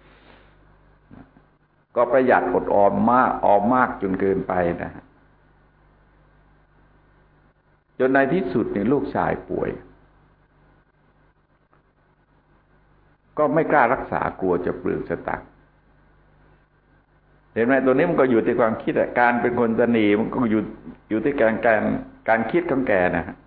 ก็ประหยัดอดออมมากจนเกินไปนะจนในที่สุดเนี่ยลูกชายป่วยก็ไม่กล้ารักษากลัวจะเปลืองสตังค์เห็นไหมตัวนี้มันก็อยู่ที่ความคิดการเป็นคนตนีมันก็อยู่ที่การคิดของแกนะฮะ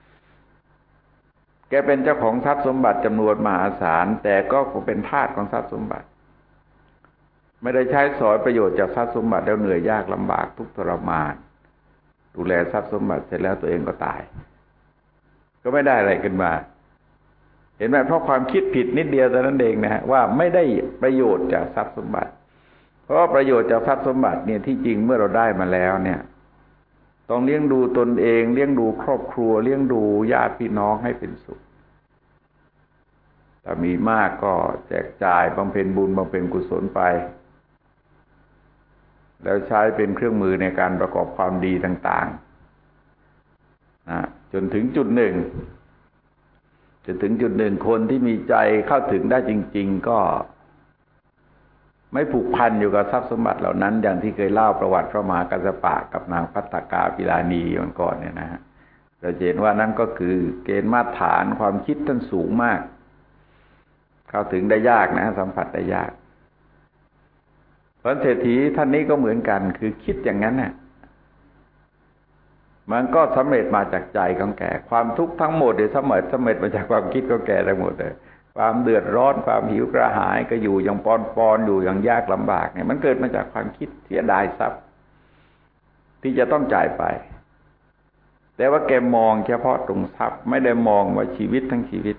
แกเป็นเจ้าของทรัพย์สมบัติจำนวนมหาศาลแต่ก็เป็นทาสของทรัพย์สมบัติไม่ได้ใช้สอยประโยชน์จากทรัพย์สมบัติแล้วเหนื่อยยากลำบากทุกข์ทรมานดูแลทรัพย์สมบัติเสร็จแล้วตัวเองก็ตายก็ไม่ได้อะไรขึ้นมาเห็นไหมเพราะความคิดผิดนิดเดียวแต่นั้นเองนะฮะว่าไม่ได้ประโยชน์จากทรัพย์สมบัติเพราะประโยชน์จากทรัพย์สมบัติเนี่ยที่จริงเมื่อเราได้มาแล้วเนี่ยต้องเลี้ยงดูตนเองเลี้ยงดูครอบครัวเลี้ยงดูญาติพี่น้องให้เป็นสุขถ้ามีมากก็แจกจ่ายบำเพ็ญบุญบำเพ็ญกุศลไปแล้วใช้เป็นเครื่องมือในการประกอบความดีต่างๆนะจนถึงจุดหนึ่งคนที่มีใจเข้าถึงได้จริงๆก็ไม่ผูกพันอยู่กับทรัพย์สมบัติเหล่านั้นอย่างที่เคยเล่าประวัติพระมหากัสสปะกับนางภัตตกาปิลานีวันก่อนเนี่ยนะฮะเราเห็นว่านั่นก็คือเกณฑ์มาตรฐานความคิดท่านสูงมากเข้าถึงได้ยากนะสัมผัสได้ยากพระเศรษฐีท่านนี้ก็เหมือนกันคือคิดอย่างนั้นน่ะมันก็สำเร็จมาจากใจของแกความทุกข์ทั้งหมดเนี่ยสำเร็จมาจากความคิดของแกทั้งหมดเลยความเดือดร้อนความหิวกระหายก็อยู่อย่างปอนอยู่อย่างยากลำบากเนี่ยมันเกิดมาจากความคิดเสียดายทรัพย์ที่จะต้องจ่ายไปแต่ว่าแกมองเฉพาะตรงทรัพย์ไม่ได้มองว่าชีวิตทั้งชีวิต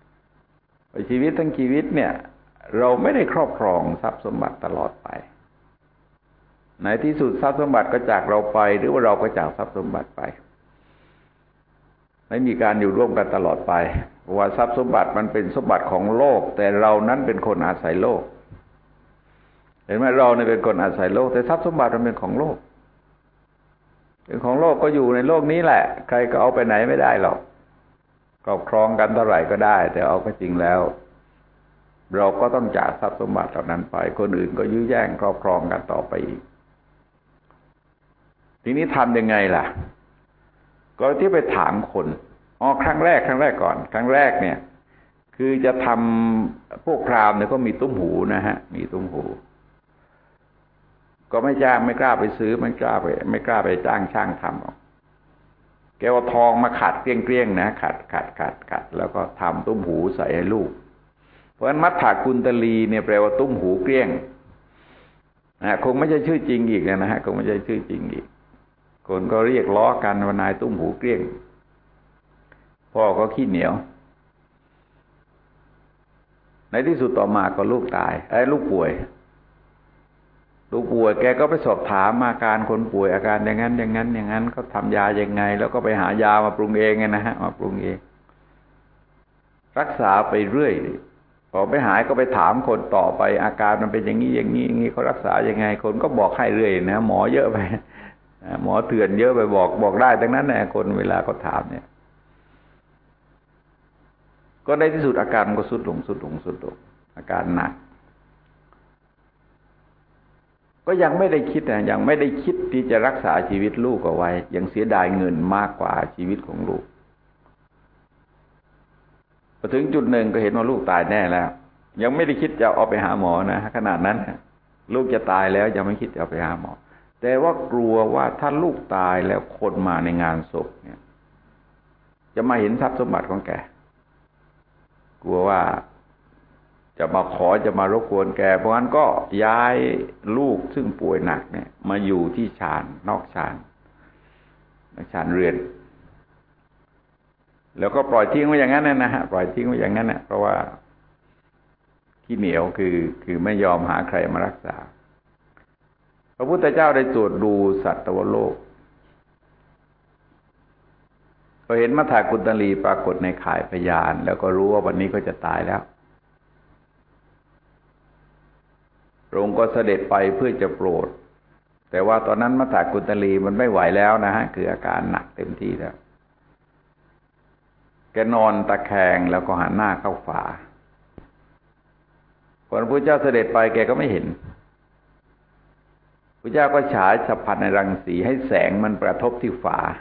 เนี่ยเราไม่ได้ครอบครองทรัพย์สมบัติตลอดไปในที่สุดทรัพย์สมบัติก็จากเราไปหรือว่าเราก็จากทรัพย์สมบัติไปไม่มีการอยู่ร่วมกันตลอดไปเพราะว่าทรัพย์สมบัติมันเป็นสมบัติของโลกแต่เรานั้นเป็นคนอาศัยโลกเห็นไหมเราเนี่ยเป็นคนอาศัยโลกแต่ทรัพย์สมบัติมันเป็นของโลกเป็นของโลกก็อยู่ในโลกนี้แหละใครก็เอาไปไหนไม่ได้หรอกครอบครองกันเท่าไหร่ก็ได้แต่เอาก็จริงแล้วเราก็ต้องจากทรัพย์สมบัติเหล่านั้นไปคนอื่นก็ยื้อแย่งครอบครองกันต่อไปอีกทีนี้ทำยังไงล่ะก็ที่ไปถามคนครั้งแรกก่อนครั้งแรกเนี่ยคือจะทำพวกพราหมณ์เนี่ยก็มีตุ้มหูนะฮะมีตุ้มหูก็ไม่จ้างไม่กล้าไปซื้อไม่กล้าไปจ้างช่างทำหรอกแกเอาทองมาขัดเกลี้ยงๆนะขัดแล้วก็ทำตุ้มหูใส่ให้ลูกเพราะฉะนั้นมัทธกุณฑลีเนี่ยแปลว่าตุ้มหูเกลี้ยงคงไม่ใช่ชื่อจริงอีกนะฮะคงไม่ใช่ชื่อจริงอีกคนก็เรียกล้อกันว่านายตุ้มหูเกลี้ยงพ่อก็ขี้เหนียวในที่สุดต่อมาก็ลูกตายลูกป่วยแกก็ไปสอบถามอาการคนป่วยอาการอย่างนั้นเขาทำยายังไงแล้วก็ไปหายามาปรุงเองนะฮะมาปรุงเองรักษาไปเรื่อยพอไม่หายก็ไปถามคนต่อไปอาการมันเป็นอย่างนี้เขารักษายังไงคนก็บอกให้เรื่อยนะหมอเยอะไปหมอเถื่อนเยอะไปบอกได้ทั้งนั้นแหละคนเวลาเขาถามเนี่ยก็ในที่สุดอาการก็สุดลงอาการหนักก็ยังไม่ได้คิดที่จะรักษาชีวิตลูกเอาไว้ยังเสียดายเงินมากกว่าชีวิตของลูกพอถึงจุดหนึ่งก็เห็นว่าลูกตายแน่แล้วยังไม่ได้คิดจะเอาไปหาหมอนะขนาดนั้นลูกจะตายแล้วยังไม่คิดจะเอาไปหาหมอแต่ว่ากลัวว่าถ้าลูกตายแล้วคนมาในงานศพเนี่ยจะมาเห็นทรัพย์สมบัติของแกกลัวว่าจะมารบกวนแกเพราะงั้นก็ย้ายลูกซึ่งป่วยหนักเนี่ยมาอยู่ที่ชานนอกชานเรือนแล้วก็ปล่อยทิ้งไว้อย่างนั้นนะฮะปล่อยทิ้งไว้อย่างนั้นนะเพราะว่าขี้เหนียวคือไม่ยอมหาใครมารักษาพระพุทธเจ้าได้ตรวจดูสัตวโลกก็เห็นมัทธกุณฑลีปรากฏในข่ายพยานแล้วก็รู้ว่าวันนี้ก็จะตายแล้วพระองค์ก็เสด็จไปเพื่อจะโปรดแต่ว่าตอนนั้นมัทธกุณฑลีมันไม่ไหวแล้วนะฮะคืออาการหนักเต็มที่แล้วแกนอนตะแคงแล้วก็หันหน้าเข้าฝาพอพระพุทธเจ้าเสด็จไปแกก็ไม่เห็นพระเจ้าก็ฉายฉัพพนรังสีให้แสงมันกระทบที่ฝา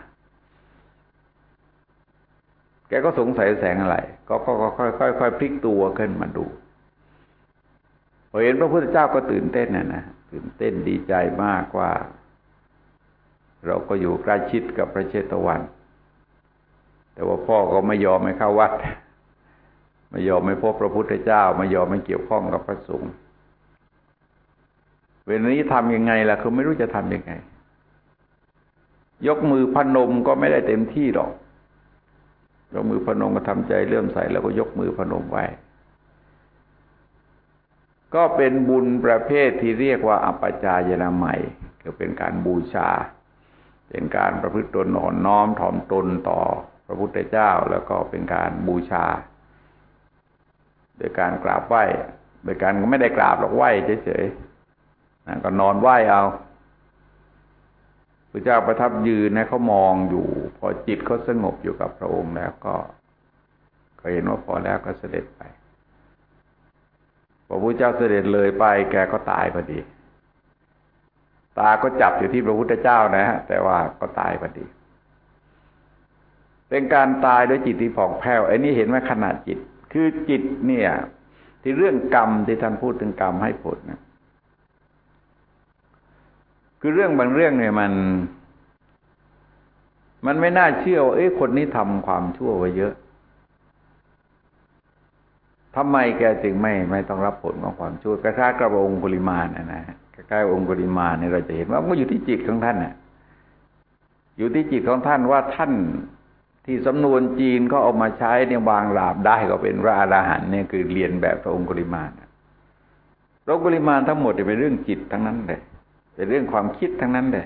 แกก็สงสัยแสงอะไรก็ค่อยพลิกตัวขึ้นมาดูพอเห็นพระพุทธเจ้าก็ตื่นเต้นนะตื่นเต้นดีใจมากว่าเราก็อยู่ใกล้ชิดกับพระเชตวันแต่ว่าพ่อก็ไม่ยอมให้เข้าวัดไม่ยอมไม่พบพระพุทธเจ้าไม่ยอมไม่เกี่ยวข้องกับพระสงฆ์เวลานี้ทำยังไงล่ะคือไม่รู้จะทำยังไงยกมือพนมก็ไม่ได้เต็มที่หรอกยกมือพนมก็ทำใจเลื่อมใสแล้วก็ยกมือพนมไว้ก็เป็นบุญประเภทที่เรียกว่าอัปปจายนามัยคือเป็นการบูชาเป็นการประพฤติตนอ่อนน้อมถ่อมตนต่อพระพุทธเจ้าแล้วก็เป็นการบูชาโดยการกราบไหว้โดยการไม่ได้กราบหรอกไหว้เฉยๆก็นอนไหว้เอาพระเจ้าประทับยืนให้เขามองอยู่พอจิตเขาสงบอยู่กับพระองค์แล้วก็เห็นว่าพอแล้วก็เสด็จไปพอพระเจ้าเสด็จเลยไปแกก็ตายพอดีตาก็จับอยู่ที่พระพุทธเจ้านะฮะแต่ว่าก็ตายพอดีเป็นการตายด้วยจิตที่ผ่องแผ้วไอ้นี่เห็นว่าขณะจิตคือจิตเนี่ยที่เรื่องกรรมที่ท่านพูดถึงกรรมให้ผลนะคือเรื่องบางเรื่องเนี่ยมันไม่น่าเชื่อว่าคนนี้ทำความชั่วไว้เยอะทำไมแกจึงไม่ต้องรับผลของความชั่วคล้ายๆกับองคุลิมานนะคล้ายๆองคุลิมานเนี่ยเราจะเห็นว่ามันอยู่ที่จิตของท่านน่ะอยู่ที่จิตของท่านว่าท่านที่สำนวนจีนเขาเอามาใช้เนี่ยวางหลาบได้ก็เป็นพระอรหันต์เนี่ยคือเรียนแบบพระองคุลิมานพระองคุลิมานทั้งหมดเป็นเรื่องจิตทั้งนั้นเลยเป็นเรื่องความคิดทั้งนั้นเลย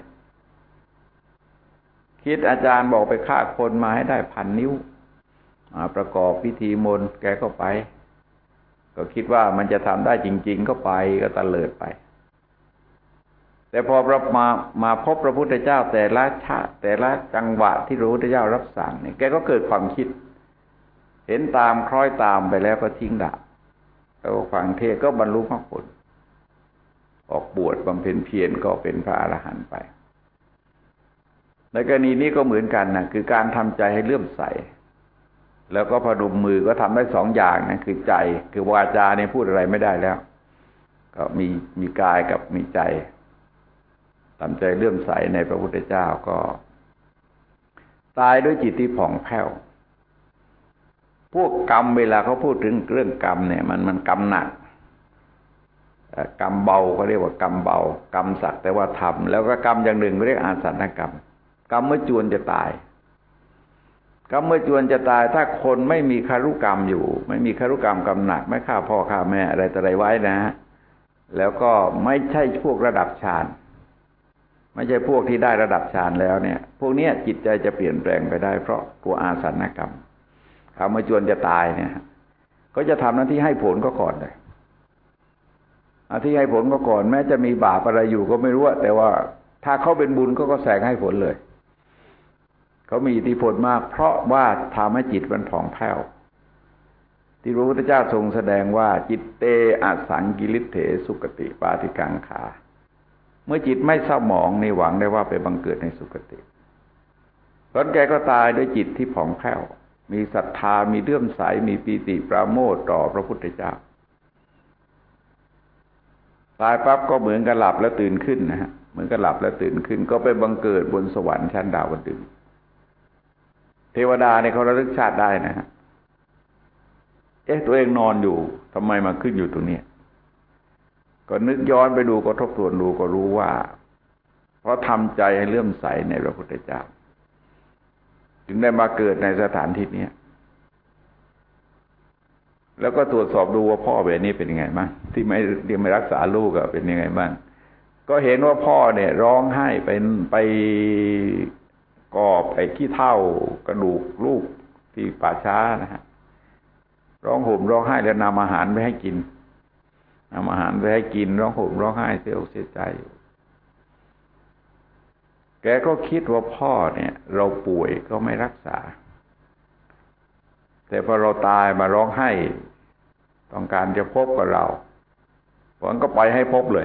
คิดอาจารย์บอกไปฆ่าคนมาให้ได้1,000 นิ้วประกอบพิธีมนต์แกก็ไปก็คิดว่ามันจะทำได้จริงๆก็ไปก็ตะเลิดไปแต่พอมาพบพระพุทธเจ้าแต่ละชาติแต่ละจังหวะที่พระพุทธเจ้ารับสั่งเนี่ยแกก็เกิดความคิดเห็นตามคล้อยตามไปแล้วก็ทิ้งดาบแล้วฟังเทศก็บรรลุมรรคผลออกบวชบำเพ็ญเพียรก็เป็นพระอรหันต์ไปในกรณีนี้ก็เหมือนกันนะคือการทำใจให้เลื่อมใสแล้วก็พนมมือก็ทำได้2 อย่างนะคือใจคือวาจาเนี่ยพูดอะไรไม่ได้แล้วก็มีกายกับมีใจทำใจเลื่อมใสในพระพุทธเจ้าก็ตายด้วยจิตที่ผ่องแผ้วพวกกรรมเวลาเขาพูดถึงเรื่องกรรมเนี่ยมันกรรมหนักกรรมเบาเขาเรียกว่ากรรมเบากรรมสักแต่ว่าทำแล้วก็กรรมอย่างหนึ่งเรียกอาสันกรรมกรรมเมื่อจวนจะตายกรรมเมื่อจวนจะตายถ้าคนไม่มีคารุกรรมอยู่ไม่มีคารุกรรมกรรมหนักไม่ฆ่าพ่อฆ่าแม่อะไรต่ออะไรไว้นะแล้วก็ไม่ใช่พวกระดับฌานไม่ใช่พวกที่ได้ระดับฌานแล้วเนี่ยพวกนี้จิตใจจะเปลี่ยนแปลงไปได้เพราะตัวอาสันกรรมกรรมเมื่อจวนจะตายเนี่ยก็จะทำหน้าที่ให้ผลก็ก่อนเลยที่ให้ผลก็ก่อนแม้จะมีบาปอะไรอยู่ก็ไม่รู้แต่ว่าถ้าเขาเป็นบุญก็แสงให้ผลเลยเขามีอิทธิพลมากเพราะว่าทำให้จิตมันผ่องแผ้วที่พระพุทธเจ้าทรงแสดงว่าจิตเตอสังกิริเถสุคติปาติกังขาเมื่อจิตไม่เศร้าหมองในหวังได้ว่าไปบังเกิดในสุคติตอนแกก็ตายด้วยจิตที่ผ่องแผ้วมีศรัทธามีเลื่อมใสมีปีติปราโมทย์ต่อพระพุทธเจ้าตายปั๊บก็เหมือนกับหลับแล้วตื่นขึ้นนะฮะเหมือนกับหลับแล้วตื่นขึ้นก็ไปบังเกิดบนสวรรค์ชั้นดาวดึงส์เทวดาเนี่ยเขาระลึกชาติได้นะฮะตัวเองนอนอยู่ทำไมมาขึ้นอยู่ตรงนี้ก็นึกย้อนไปดูก็ทบทวนดูก็รู้ว่าเพราะทำใจให้เลื่อมใสในพระพุทธเจ้าจึงได้มาเกิดในสถานที่นี้แล้วก็ตรวจสอบดูว่าพ่อแบบนี้เป็นยังไงบ้างที่ไม่รักษาลูกเป็นยังไงบ้างก็ก็เห็นว่าพ่อเนี่ยร้องไห้ไปกอบไอ้ขี้เถ้ากระดูกลูกที่ป่าช้านะฮะร้องห่มร้องไห้แล้วนำอาหารไปให้กินนำอาหารไปให้กินร้องห่มร้องไห้เสียอกเสียใจแกก็คิดว่าพ่อเนี่ยเราป่วยก็ไม่รักษาแต่พอเราตายมาร้องไห้ต้องการจะพบกับเราผมก็ไปให้พบเลย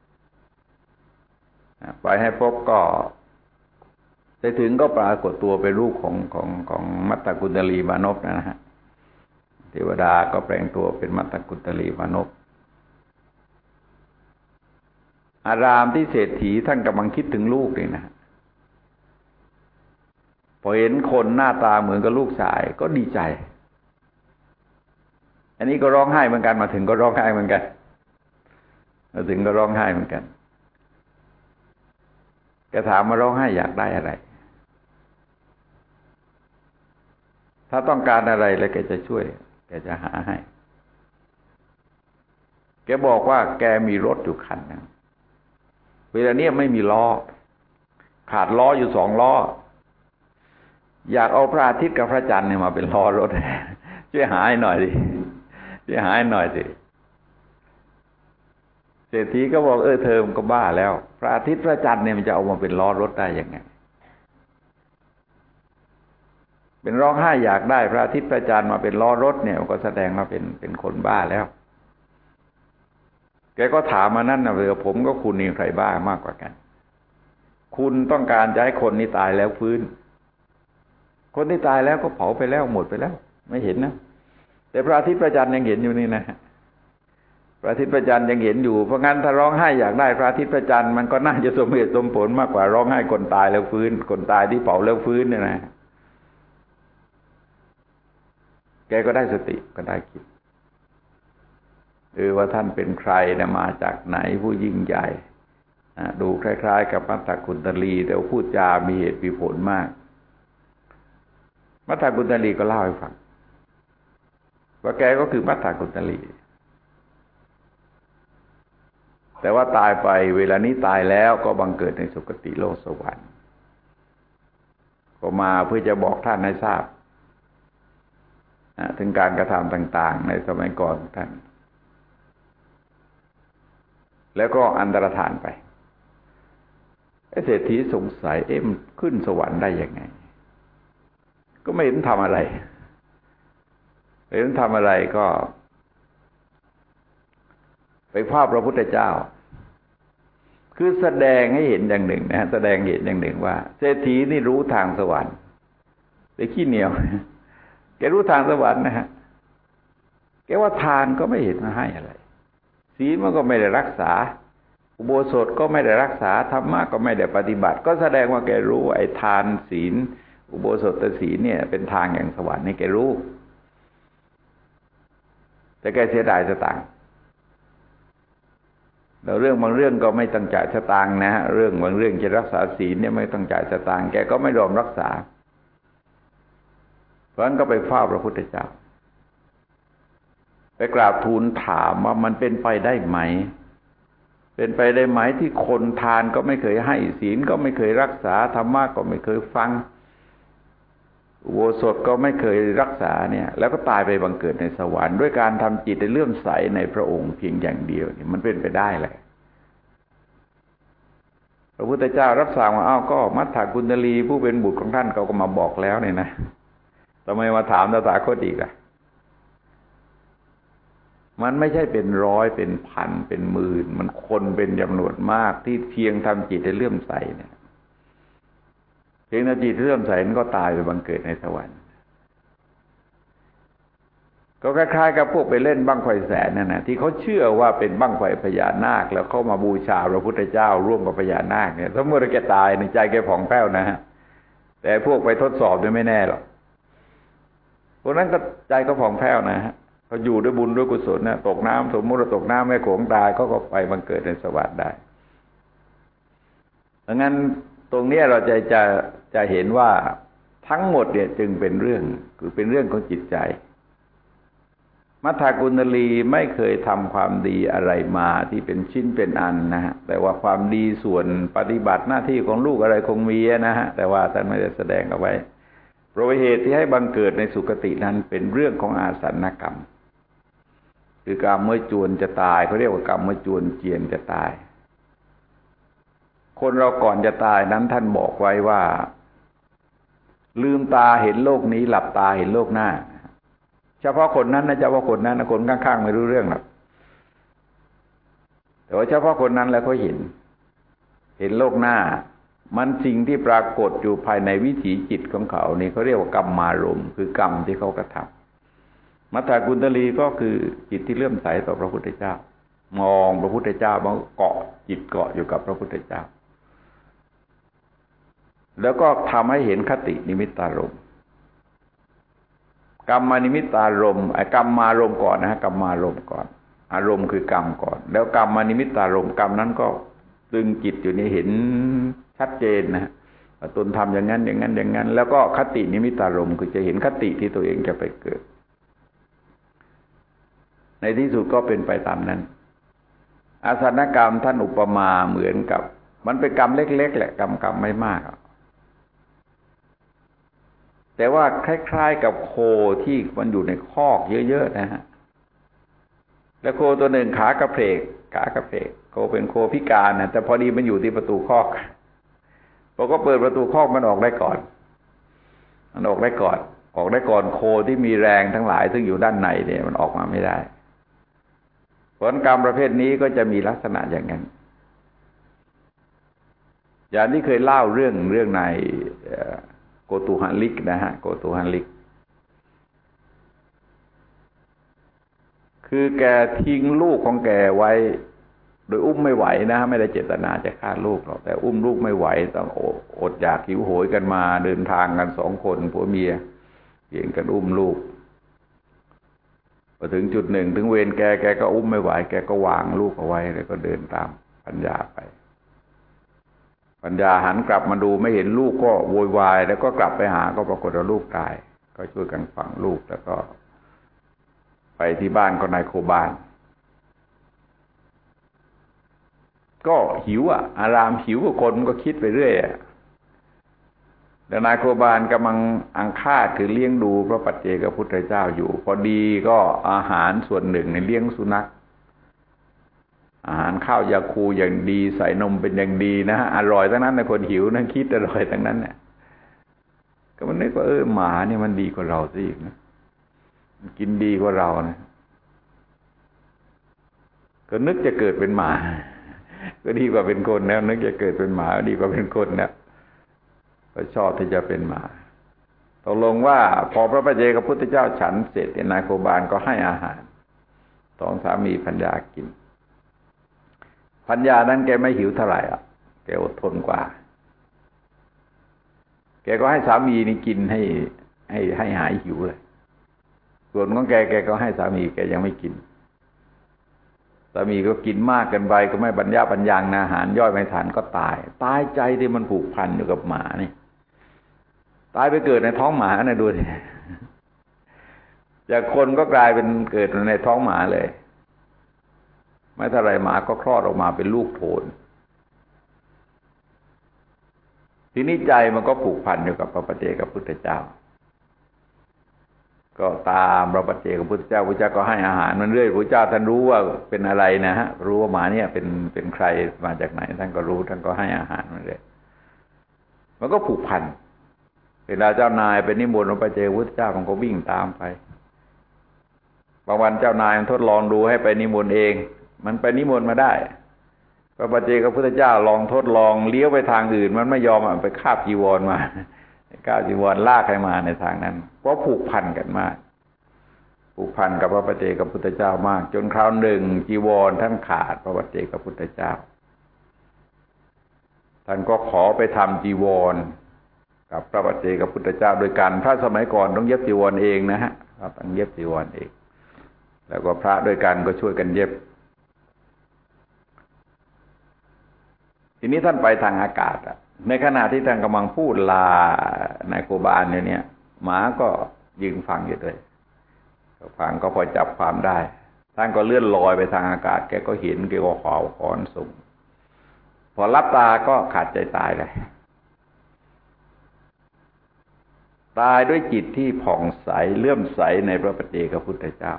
ไปให้พบก็ไปถึงก็ปรากฏตัวเป็นรูปของมัตตกุณฑลีมานพนะฮะเทวดาก็แปลงตัวเป็นมัตตกุณฑลีมานพอารามที่เศรษฐีท่านกำลังคิดถึงลูกนี่นะพอเห็นคนหน้าตาเหมือนกับลูกชายก็ดีใจอันนี้ก็ร้องไห้เหมือนกันมาถึงก็ร้องไห้เหมือนกันมาถึงก็ร้องไห้เหมือนกันแกถามมาร้องไห้อยากได้อะไรถ้าต้องการอะไรแล้วแกจะช่วยแกจะหาให้แกบอกว่าแกมีรถอยู่คันนึงเวลานี้ไม่มีล้อขาดล้ออยู่2 ล้ออยากเอาพระอาทิตย์กับพระจันทร์เนี่ยมาเป็นล้อรถช่วยหาให้หน่อยดิช่วยหาให้หน่อยสิเศรษฐีก็บอกเธอมันก็บ้าแล้วพระอาทิตย์พระจันทร์เนี่ยมันจะเอามาเป็นล้อรถได้ยังไงเป็นร้องไห้อยากได้พระอาทิตย์พระจันทร์มาเป็นล้อรถเนี่ยก็แสดงว่าเป็นคนบ้าแล้วแกก็ถามมานั่นนะผมก็คุณนี่ใครบ้ามากกว่ากันคุณต้องการจะให้คนนี้ตายแล้วฟื้นคนที่ตายแล้วก็เผาไปแล้วหมดไปแล้วไม่เห็นนะแต่พระอาทิตย์พระจันทร์ยังเห็นอยู่นี่นะพระอาทิตย์พระจันทร์ยังเห็นอยู่เพราะงั้นถ้าร้องไห้อยากได้พระอาทิตย์พระจันทร์มันก็น่าจะสมเหตุสมผลมากกว่าร้องไห้คนตายแล้วฟื้นคนตายที่เผาแล้วฟื้นเนี่ยนะแกก็ได้สติก็ได้คิดว่าท่านเป็นใครนะมาจากไหนผู้ยิ่งใหญ่ดูคล้ายๆกับมัตตกุณฑลีแต่พูดจามีเหตุมีผลมากมัตตกุณฑลีก็เล่าให้ฟังว่าแกก็คือมัตตกุณฑลีแต่ว่าตายไปเวลานี้ตายแล้วก็บังเกิดในสุคติโลกสวรรค์ก็มาเพื่อจะบอกท่านให้ทราบถึงการกระทำต่างๆในสมัยก่อนท่านแล้วก็อันตรธานไปเศรษฐีสงสัยมันขึ้นสวรรค์ได้ยังไงก็ไม่เห็นทำอะไรไม่เห็นทำอะไรก็ไปเฝ้าพระพุทธเจ้าคือแสดงให้เห็นอย่างหนึ่งนะแสดงเห็นอย่างหนึ่งว่าเศรษฐีนี่รู้ทางสวรรค์แต่ขี้เหนียวแกรู้ทางสวรรค์นะฮะแกว่าทานก็ไม่เห็นมาให้อะไรศีลมันก็ไม่ได้รักษาอุโบสถก็ไม่ได้รักษาธรรมะก็ไม่ได้ปฏิบัติก็แสดงว่าแกรู้ไอ้ทานศีลอุโบสถศีลเนี่ยเป็นทางแห่งสวรรค์นี่แกรู้แต่แกเสียดายสตางค์แล้วเรื่องบางเรื่องก็ไม่ต้องจ่ายสตางค์นะฮะเรื่องบางเรื่องจะรักษาศีลเนี่ยไม่ต้องจ่ายสตางค์แกก็ไม่ยอมรักษาเพราะฉะนั้นก็ไปเฝ้าพระพุทธเจ้าไปกราบทูลถามว่ามันเป็นไปได้ไหมเป็นไปได้ไหมที่คนทานก็ไม่เคยให้ศีลก็ไม่เคยรักษาธรรมะก็ไม่เคยฟังอุโบสถก็ไม่เคยรักษาเนี่ยแล้วก็ตายไปบังเกิดในสวรรค์ด้วยการทำจิตให้เลื่อมใสในพระองค์เพียงอย่างเดียวนี่มันเป็นไปได้แหละพระพุทธเจ้ารับสั่งว่าก็มัทธกุณฑลีผู้เป็นบุตรของท่านเขาก็มาบอกแล้วเนี่ยนะทำไมมาถามตถาคตอีกล่ะมันไม่ใช่เป็นร้อยเป็นพันเป็นหมื่นมันคนเป็นจำนวนมากที่เพียงทำจิตให้เลื่อมใสเนี่ยเพียงทำจิตเลื่อมใสมันก็ตายไปบังเกิดในสวรรค์ก็คล้ายๆกับพวกไปเล่นบั้งไฟแสนนั่นนะที่เขาเชื่อว่าเป็นบั้งไฟพญานาคแล้วเขามาบูชาพระพุทธเจ้าร่วมกับพญานาคเนี่ยสมมติแกตายในใจแกผ่องแผ้วนะฮะแต่พวกไปทดสอบเนี่ยไม่แน่หรอกพวกนั้นก็ใจก็ผ่องแผ้วนะฮะเขาอยู่ด้วยบุญด้วยกุศลนะตกน้ำสมมติเราตกน้ำแม่โขงตายก็ไปบังเกิดในสวรรค์ได้ดังนั้นตรงนี้เราจะเห็นว่าทั้งหมดเนี่ยจึงเป็นเรื่องคือเป็นเรื่องของจิตใจมัทธกุณลีไม่เคยทำความดีอะไรมาที่เป็นชิ้นเป็นอันนะฮะแต่ว่าความดีส่วนปฏิบัติหน้าที่ของลูกอะไรคงมีนะฮะแต่ว่าท่านไม่ได้แสดงเอาไว้เพราะเหตุที่ให้บังเกิดในสุคตินั้นเป็นเรื่องของอาสันกรรมคือกรรมเมื่อจวนจะตายเขาเรียกว่ากรรมเมื่อจวนเจียนจะตายคนเราก่อนจะตายนั้นท่านบอกไว้ว่าลืมตาเห็นโลกนี้หลับตาเห็นโลกหน้าเฉพาะคนนั้นนะเฉพาะคนนั้นนะคนข้างๆไม่รู้เรื่องหรอกแต่ว่าเฉพาะคนนั้นแล้วเขาเห็นโลกหน้ามันสิ่งที่ปรากฏอยู่ภายในวิถีจิตของเขานี่เขาเรียกว่ากรรมารมณ์คือกรรมที่เขากระทำมัทธกุณลีก็คือจิตที่เลื่อมใสต่อพระพุทธเจ้ามองพระพุทธเจ้ามันเกาะจิตเกาะอยู่กับพระพุทธเจ้าแล้วก็ทำให้เห็นคตินิมิตารมณ์กรรมนิมิตารมณ์กรรมารมณ์ก่อนนะฮะกรรมารมณ์ก่อนอารมณ์คือกรรมก่อนแล้วกรรมนิมิตารมณ์กรรมนั้นก็ดึงจิตอยู่ในเห็นชัดเจนนะตนทำอย่างนั้นอย่างนั้นอย่างนั้นแล้วก็คตินิมิตารมณ์คือจะเห็นคติที่ตัวเองจะไปเกิดในที่สุดก็เป็นไปตามนั้นอาสนกรรมท่านอุปมาเหมือนกับมันเป็นกรรมเล็กๆแหละกรรมไม่มากแต่ว่าคล้ายๆกับโคที่มันอยู่ในคอกเยอะๆนะฮะแล้วโคตัวหนึ่งขากระเพกโคเป็นโคพิการนะแต่พอดีมันอยู่ที่ประตูคอกพอก็เปิดประตูคอกมันออกได้ก่อนออกได้ก่อนโคที่มีแรงทั้งหลายซึ่งอยู่ด้านในเนี่ยมันออกมาไม่ได้ผลกรรมประเภทนี้ก็จะมีลักษณะอย่างนั้นอย่างที่เคยเล่าเรื่องในโกตุหันลิกนะฮะโกตุหันลิกคือแกทิ้งลูกของแกไว้โดยอุ้มไม่ไหวนะไม่ได้เจตนาจะฆ่าลูกหรอกแต่อุ้มลูกไม่ไหวต้องอดอยากหิวโหยกันมาเดินทางกัน2 คนผัวเมียเกี่ยงกันอุ้มลูกพอถึงจุดหนึ่งถึงเวรแกก็อุ้มไม่ไหวแกก็วางลูกเอาไว้แล้วก็เดินตามปัญญาไปปัญญาหันกลับมาดูไม่เห็นลูกก็โวยวายแล้วก็กลับไปหาก็ปรากฏว่าลูกตายก็ช่วยกันฝังลูกแล้วก็ไปที่บ้านก็นายโคบานก็หิวอารามหิวกับคนมันก็คิดไปเรื่อยแล้วนายโคบานกำลังอังคาดคือเลี้ยงดูพระปัจเจกพุทธเจ้าอยู่พอดีก็อาหารส่วนหนึ่งในเลี้ยงสุนัขอาหารข้าวยาคูอย่างดีใส่นมเป็นอย่างดีนะฮะอร่อยทั้งนั้นในคนหิวนั่นคิดอร่อยทั้งนั้นเนี่ยก็มันนึกว่าหมาเนี่ยมันดีกว่าเราซะอีกนะมันกินดีกว่าเรานะก็นึกจะเกิดเป็นหมาก็ดีกว่าเป็นคนแล้วนึกจะเกิดเป็นหมาดีกว่าเป็นคนนะก็ชอบที่จะเป็นหมาตกลงว่าพอพระปัจเจกพุทธเจ้าฉันเสร็จนายโคบาลก็ให้อาหาร2 สามีภรรยากินภรรยานั้นแกไม่หิวเท่าไหร่แกอดทนกว่าแกก็ให้สามีนี่กินให้หายหิวเลยส่วนของแกก็ให้สามีแกยังไม่กินสามีก็กินมากเกินไปก็ไม่บรรยางอาหารย่อยไม่ทันก็ตายใจที่มันผูกพันอยู่กับหมานี่ตายไปเกิดในท้องหมานะดูดิจากคนก็กลายเป็นเกิดในท้องหมาเลยไม่เท่าไรหมาก็คลอดออกมาเป็นลูกโทนทีนี้ใจมันก็ผูกพันอยู่กับพระปัจเจกพุทธเจ้าก็ตามพระปัจเจกพุทธเจ้าพระเจ้าก็ให้อาหารมันเรื่อยพระเจ้าท่านรู้ว่าเป็นอะไรนะฮะรู้ว่าหมาเนี่ยเป็นใครมาจากไหนท่านก็รู้ท่านก็ให้อาหารมันเลยมันก็ผูกพันเวลาเจ้านายไปนิมนต์พระปัจเจกพุทธเจ้ามันก็วิ่งตามไปบางวันเจ้านายมันทดลองดูให้ไปนิมนต์เองมันไปนิมนต์มาได้พระปัจเจกพุทธเจ้าลองทดลองเลี้ยวไปทางอื่นมันไม่ยอมไปคาบจีวรมาคาบจีวรลากใครมาในทางนั้นเพราะผูกพันกันมากผูกพันกับพระปัจเจกพุทธเจ้ามากจนคราวหนึ่งจีวรท่านขาดพระปัจเจกพุทธเจ้าท่านก็ขอไปทำจีวรกับพระปัจเจกพุทธเจ้าโดยการพระสมัยก่อนต้องเย็บจีวรเองนะฮะต้องเย็บจีวรเองแล้วก็พระด้วยกันก็ช่วยกันเย็บทีนี้ท่านไปทางอากาศในขณะที่ท่านกำลังพูดลานายโคบาลเนี่ยหมาก็ยืนฟังอยู่ด้วยฟังก็พอจับความได้ท่านก็เลื่อนลอยไปทางอากาศแกก็เห็นแกก็ขอขอนส่งพอรับตาก็ขาดใจตายเลยตายด้วยจิตที่ผ่องใสเลื่อมใสในพระปัจเจกพุทธเจ้า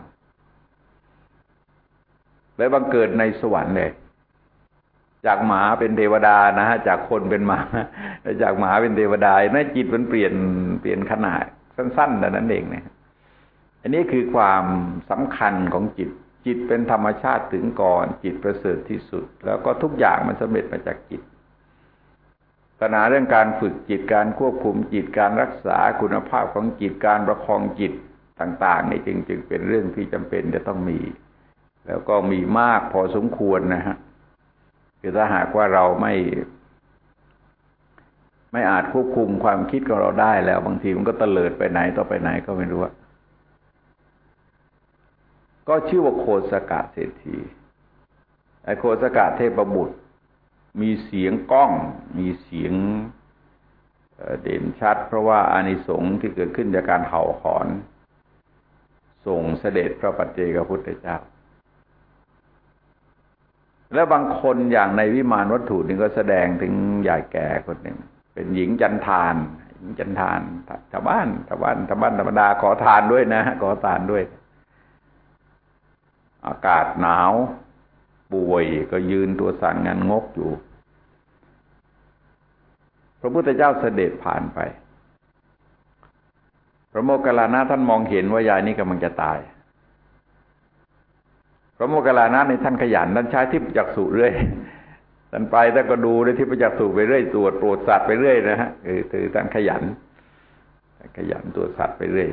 และบังเกิดในสวรรค์เลยจากหมาเป็นเทวดานะฮะจากคนเป็นหมาจากหมาเป็นเทวดานั่นจิตมันเปลี่ยนขนาดสั้นๆแต่นั้นเองเนี่ยอันนี้คือความสำคัญของจิตจิตเป็นธรรมชาติถึงก่อนจิตประเสริฐที่สุดแล้วก็ทุกอย่างมันสำเร็จมาจากจิตปัญหาเรื่องการฝึกจิตการควบคุมจิตการรักษาคุณภาพของจิตการประคองจิตต่างๆนี่จึงเป็นเรื่องที่จำเป็นจะต้องมีแล้วก็มีมากพอสมควรนะฮะคือถ้าหากว่าเราไม่อาจควบคุมความคิดของเราได้แล้วบางทีมันก็เตลิดไปไหนต่อไปไหนก็ไม่รู้ก็ชื่อว่าโคสกะเศรษฐีไอ้โคสกะเทพบุตรมีเสียงก้องมีเสียงเด่นชัดเพราะว่าอานิสงส์ที่เกิดขึ้นจากการเห่าหอนส่งเสด็จพระปัจเจกพุทธเจ้าแล้วบางคนอย่างในวิมานวัตถุนี่ก็แสดงถึงยายแก่คนหนึ่งเป็นหญิงจันทานหญิงจันทานชาวบ้านธรรมดาขอทานด้วยนะขอทานด้วยอากาศหนาวป่วยก็ยืนตัวสั่นงันงกอยู่พระพุทธเจ้าเสด็จผ่านไปพระโมคคัลลานะท่านมองเห็นว่ายายนี้กำลังจะตายพระโมคคัลลานะในท่านขยันท่านใช้ทิพจักษุเรื่อยท่านไปท่านก็ดูด้วยทิพจักษุไปเรื่อยตรวจโปรดสัตว์ไปเรื่อยนะฮะคือท่านขยันตรวจสัตว์ไปเรื่อย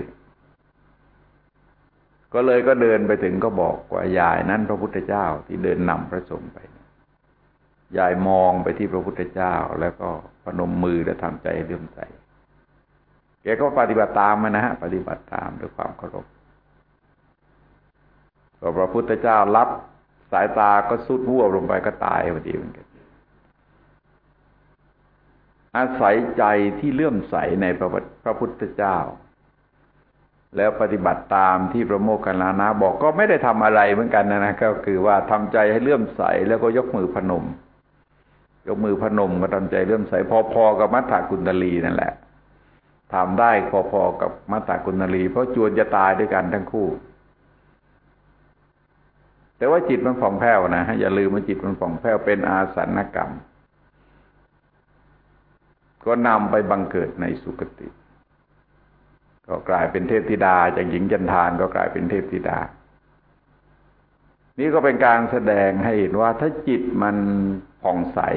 ก็เดินไปถึงก็บอกว่ายายนั้นพระพุทธเจ้าที่เดินนำพระสงฆ์ไปยายมองไปที่พระพุทธเจ้าแล้วก็พนมมือและทำใจเลื่อมใสแกก็ปฏิบัติตามนะฮะปฏิบัติตามด้วยความเคารพก็พระพุทธเจ้ารับสายตาก็สุดวูบลงไปก็ตายพอดีเหมือนกันอาศัยใจที่เลื่อมใสในพระพุทธเจ้าแล้วปฏิบัติตามที่พระโมคคัลลานะบอกก็ไม่ได้ทำอะไรเหมือนกันนะก็คือว่าทำใจให้เลื่อมใสแล้วก็ยกมือพนมก็ทำใจเลื่อมใสพอๆกับมัทธกุณฑลีนั่นแหละทำได้พอๆกับมัทธกุณฑลีเพราะจวนจะตายด้วยกันทั้งคู่แต่ว่าจิตมันผ่องแผ้วนะอย่าลืมว่าจิตมันผ่องแผ้วเป็นอาสันกรรมก็นำไปบังเกิดในสุคติก็กลายเป็นเทพธิดาจากหญิงจันทานก็กลายเป็นเทพธิดานี่ก็เป็นการแสดงให้เห็นว่าถ้าจิตมันผ่องใส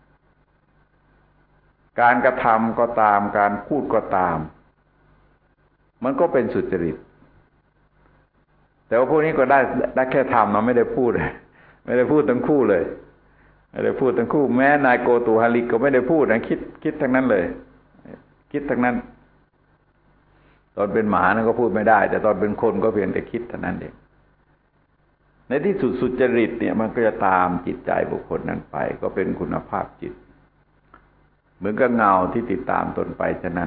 การกระทำก็ตามการพูดก็ตามมันก็เป็นสุจริตแต่ว่าพวกนี้ก็ได้แค่ทำเราไม่ได้พูดทั้งคู่เลยไม่ได้พูดทั้งคู่แม้นายโกตุหาลิกก็ไม่ได้พูดนะคิดทั้งนั้นเลยคิดทั้งนั้นตอนเป็นหมานั้นก็พูดไม่ได้แต่ตอนเป็นคนก็เพียงแต่คิดเท่านั้นเองในที่สุดสุจริตเนี่ยมันก็จะตามจิตใจบุคคลนั้นไปก็เป็นคุณภาพจิตเหมือนกับเงาที่ติดตามตนไปฉะนั้น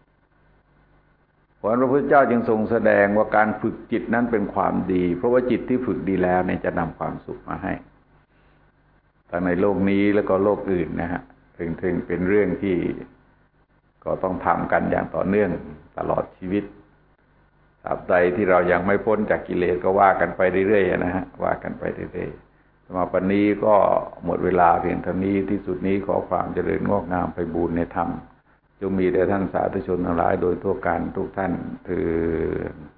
เพราะพระพุทธเจ้าจึงทรงแสดงว่าการฝึกจิตนั้นเป็นความดีเพราะว่าจิตที่ฝึกดีแล้วเนี่ยจะนำความสุขมาให้ทั้งในโลกนี้แล้วก็โลกอื่นนะฮะถึงเป็นเรื่องที่ก็ต้องทำกันอย่างต่อเนื่องตลอดชีวิตตราบใดที่เรายังไม่พ้นจากกิเลสก็ว่ากันไปเรื่อยๆนะฮะว่ากันไปเรื่อยๆสำหรับวันนี้ก็หมดเวลาเพียงเท่านี้ที่สุดนี้ขอความเจริญงอกงามไพบูรย์ในธรรมจงมีแด่ท่านสาธุชนทั้งหลายโดยทั่วกันทุกท่านเทอญ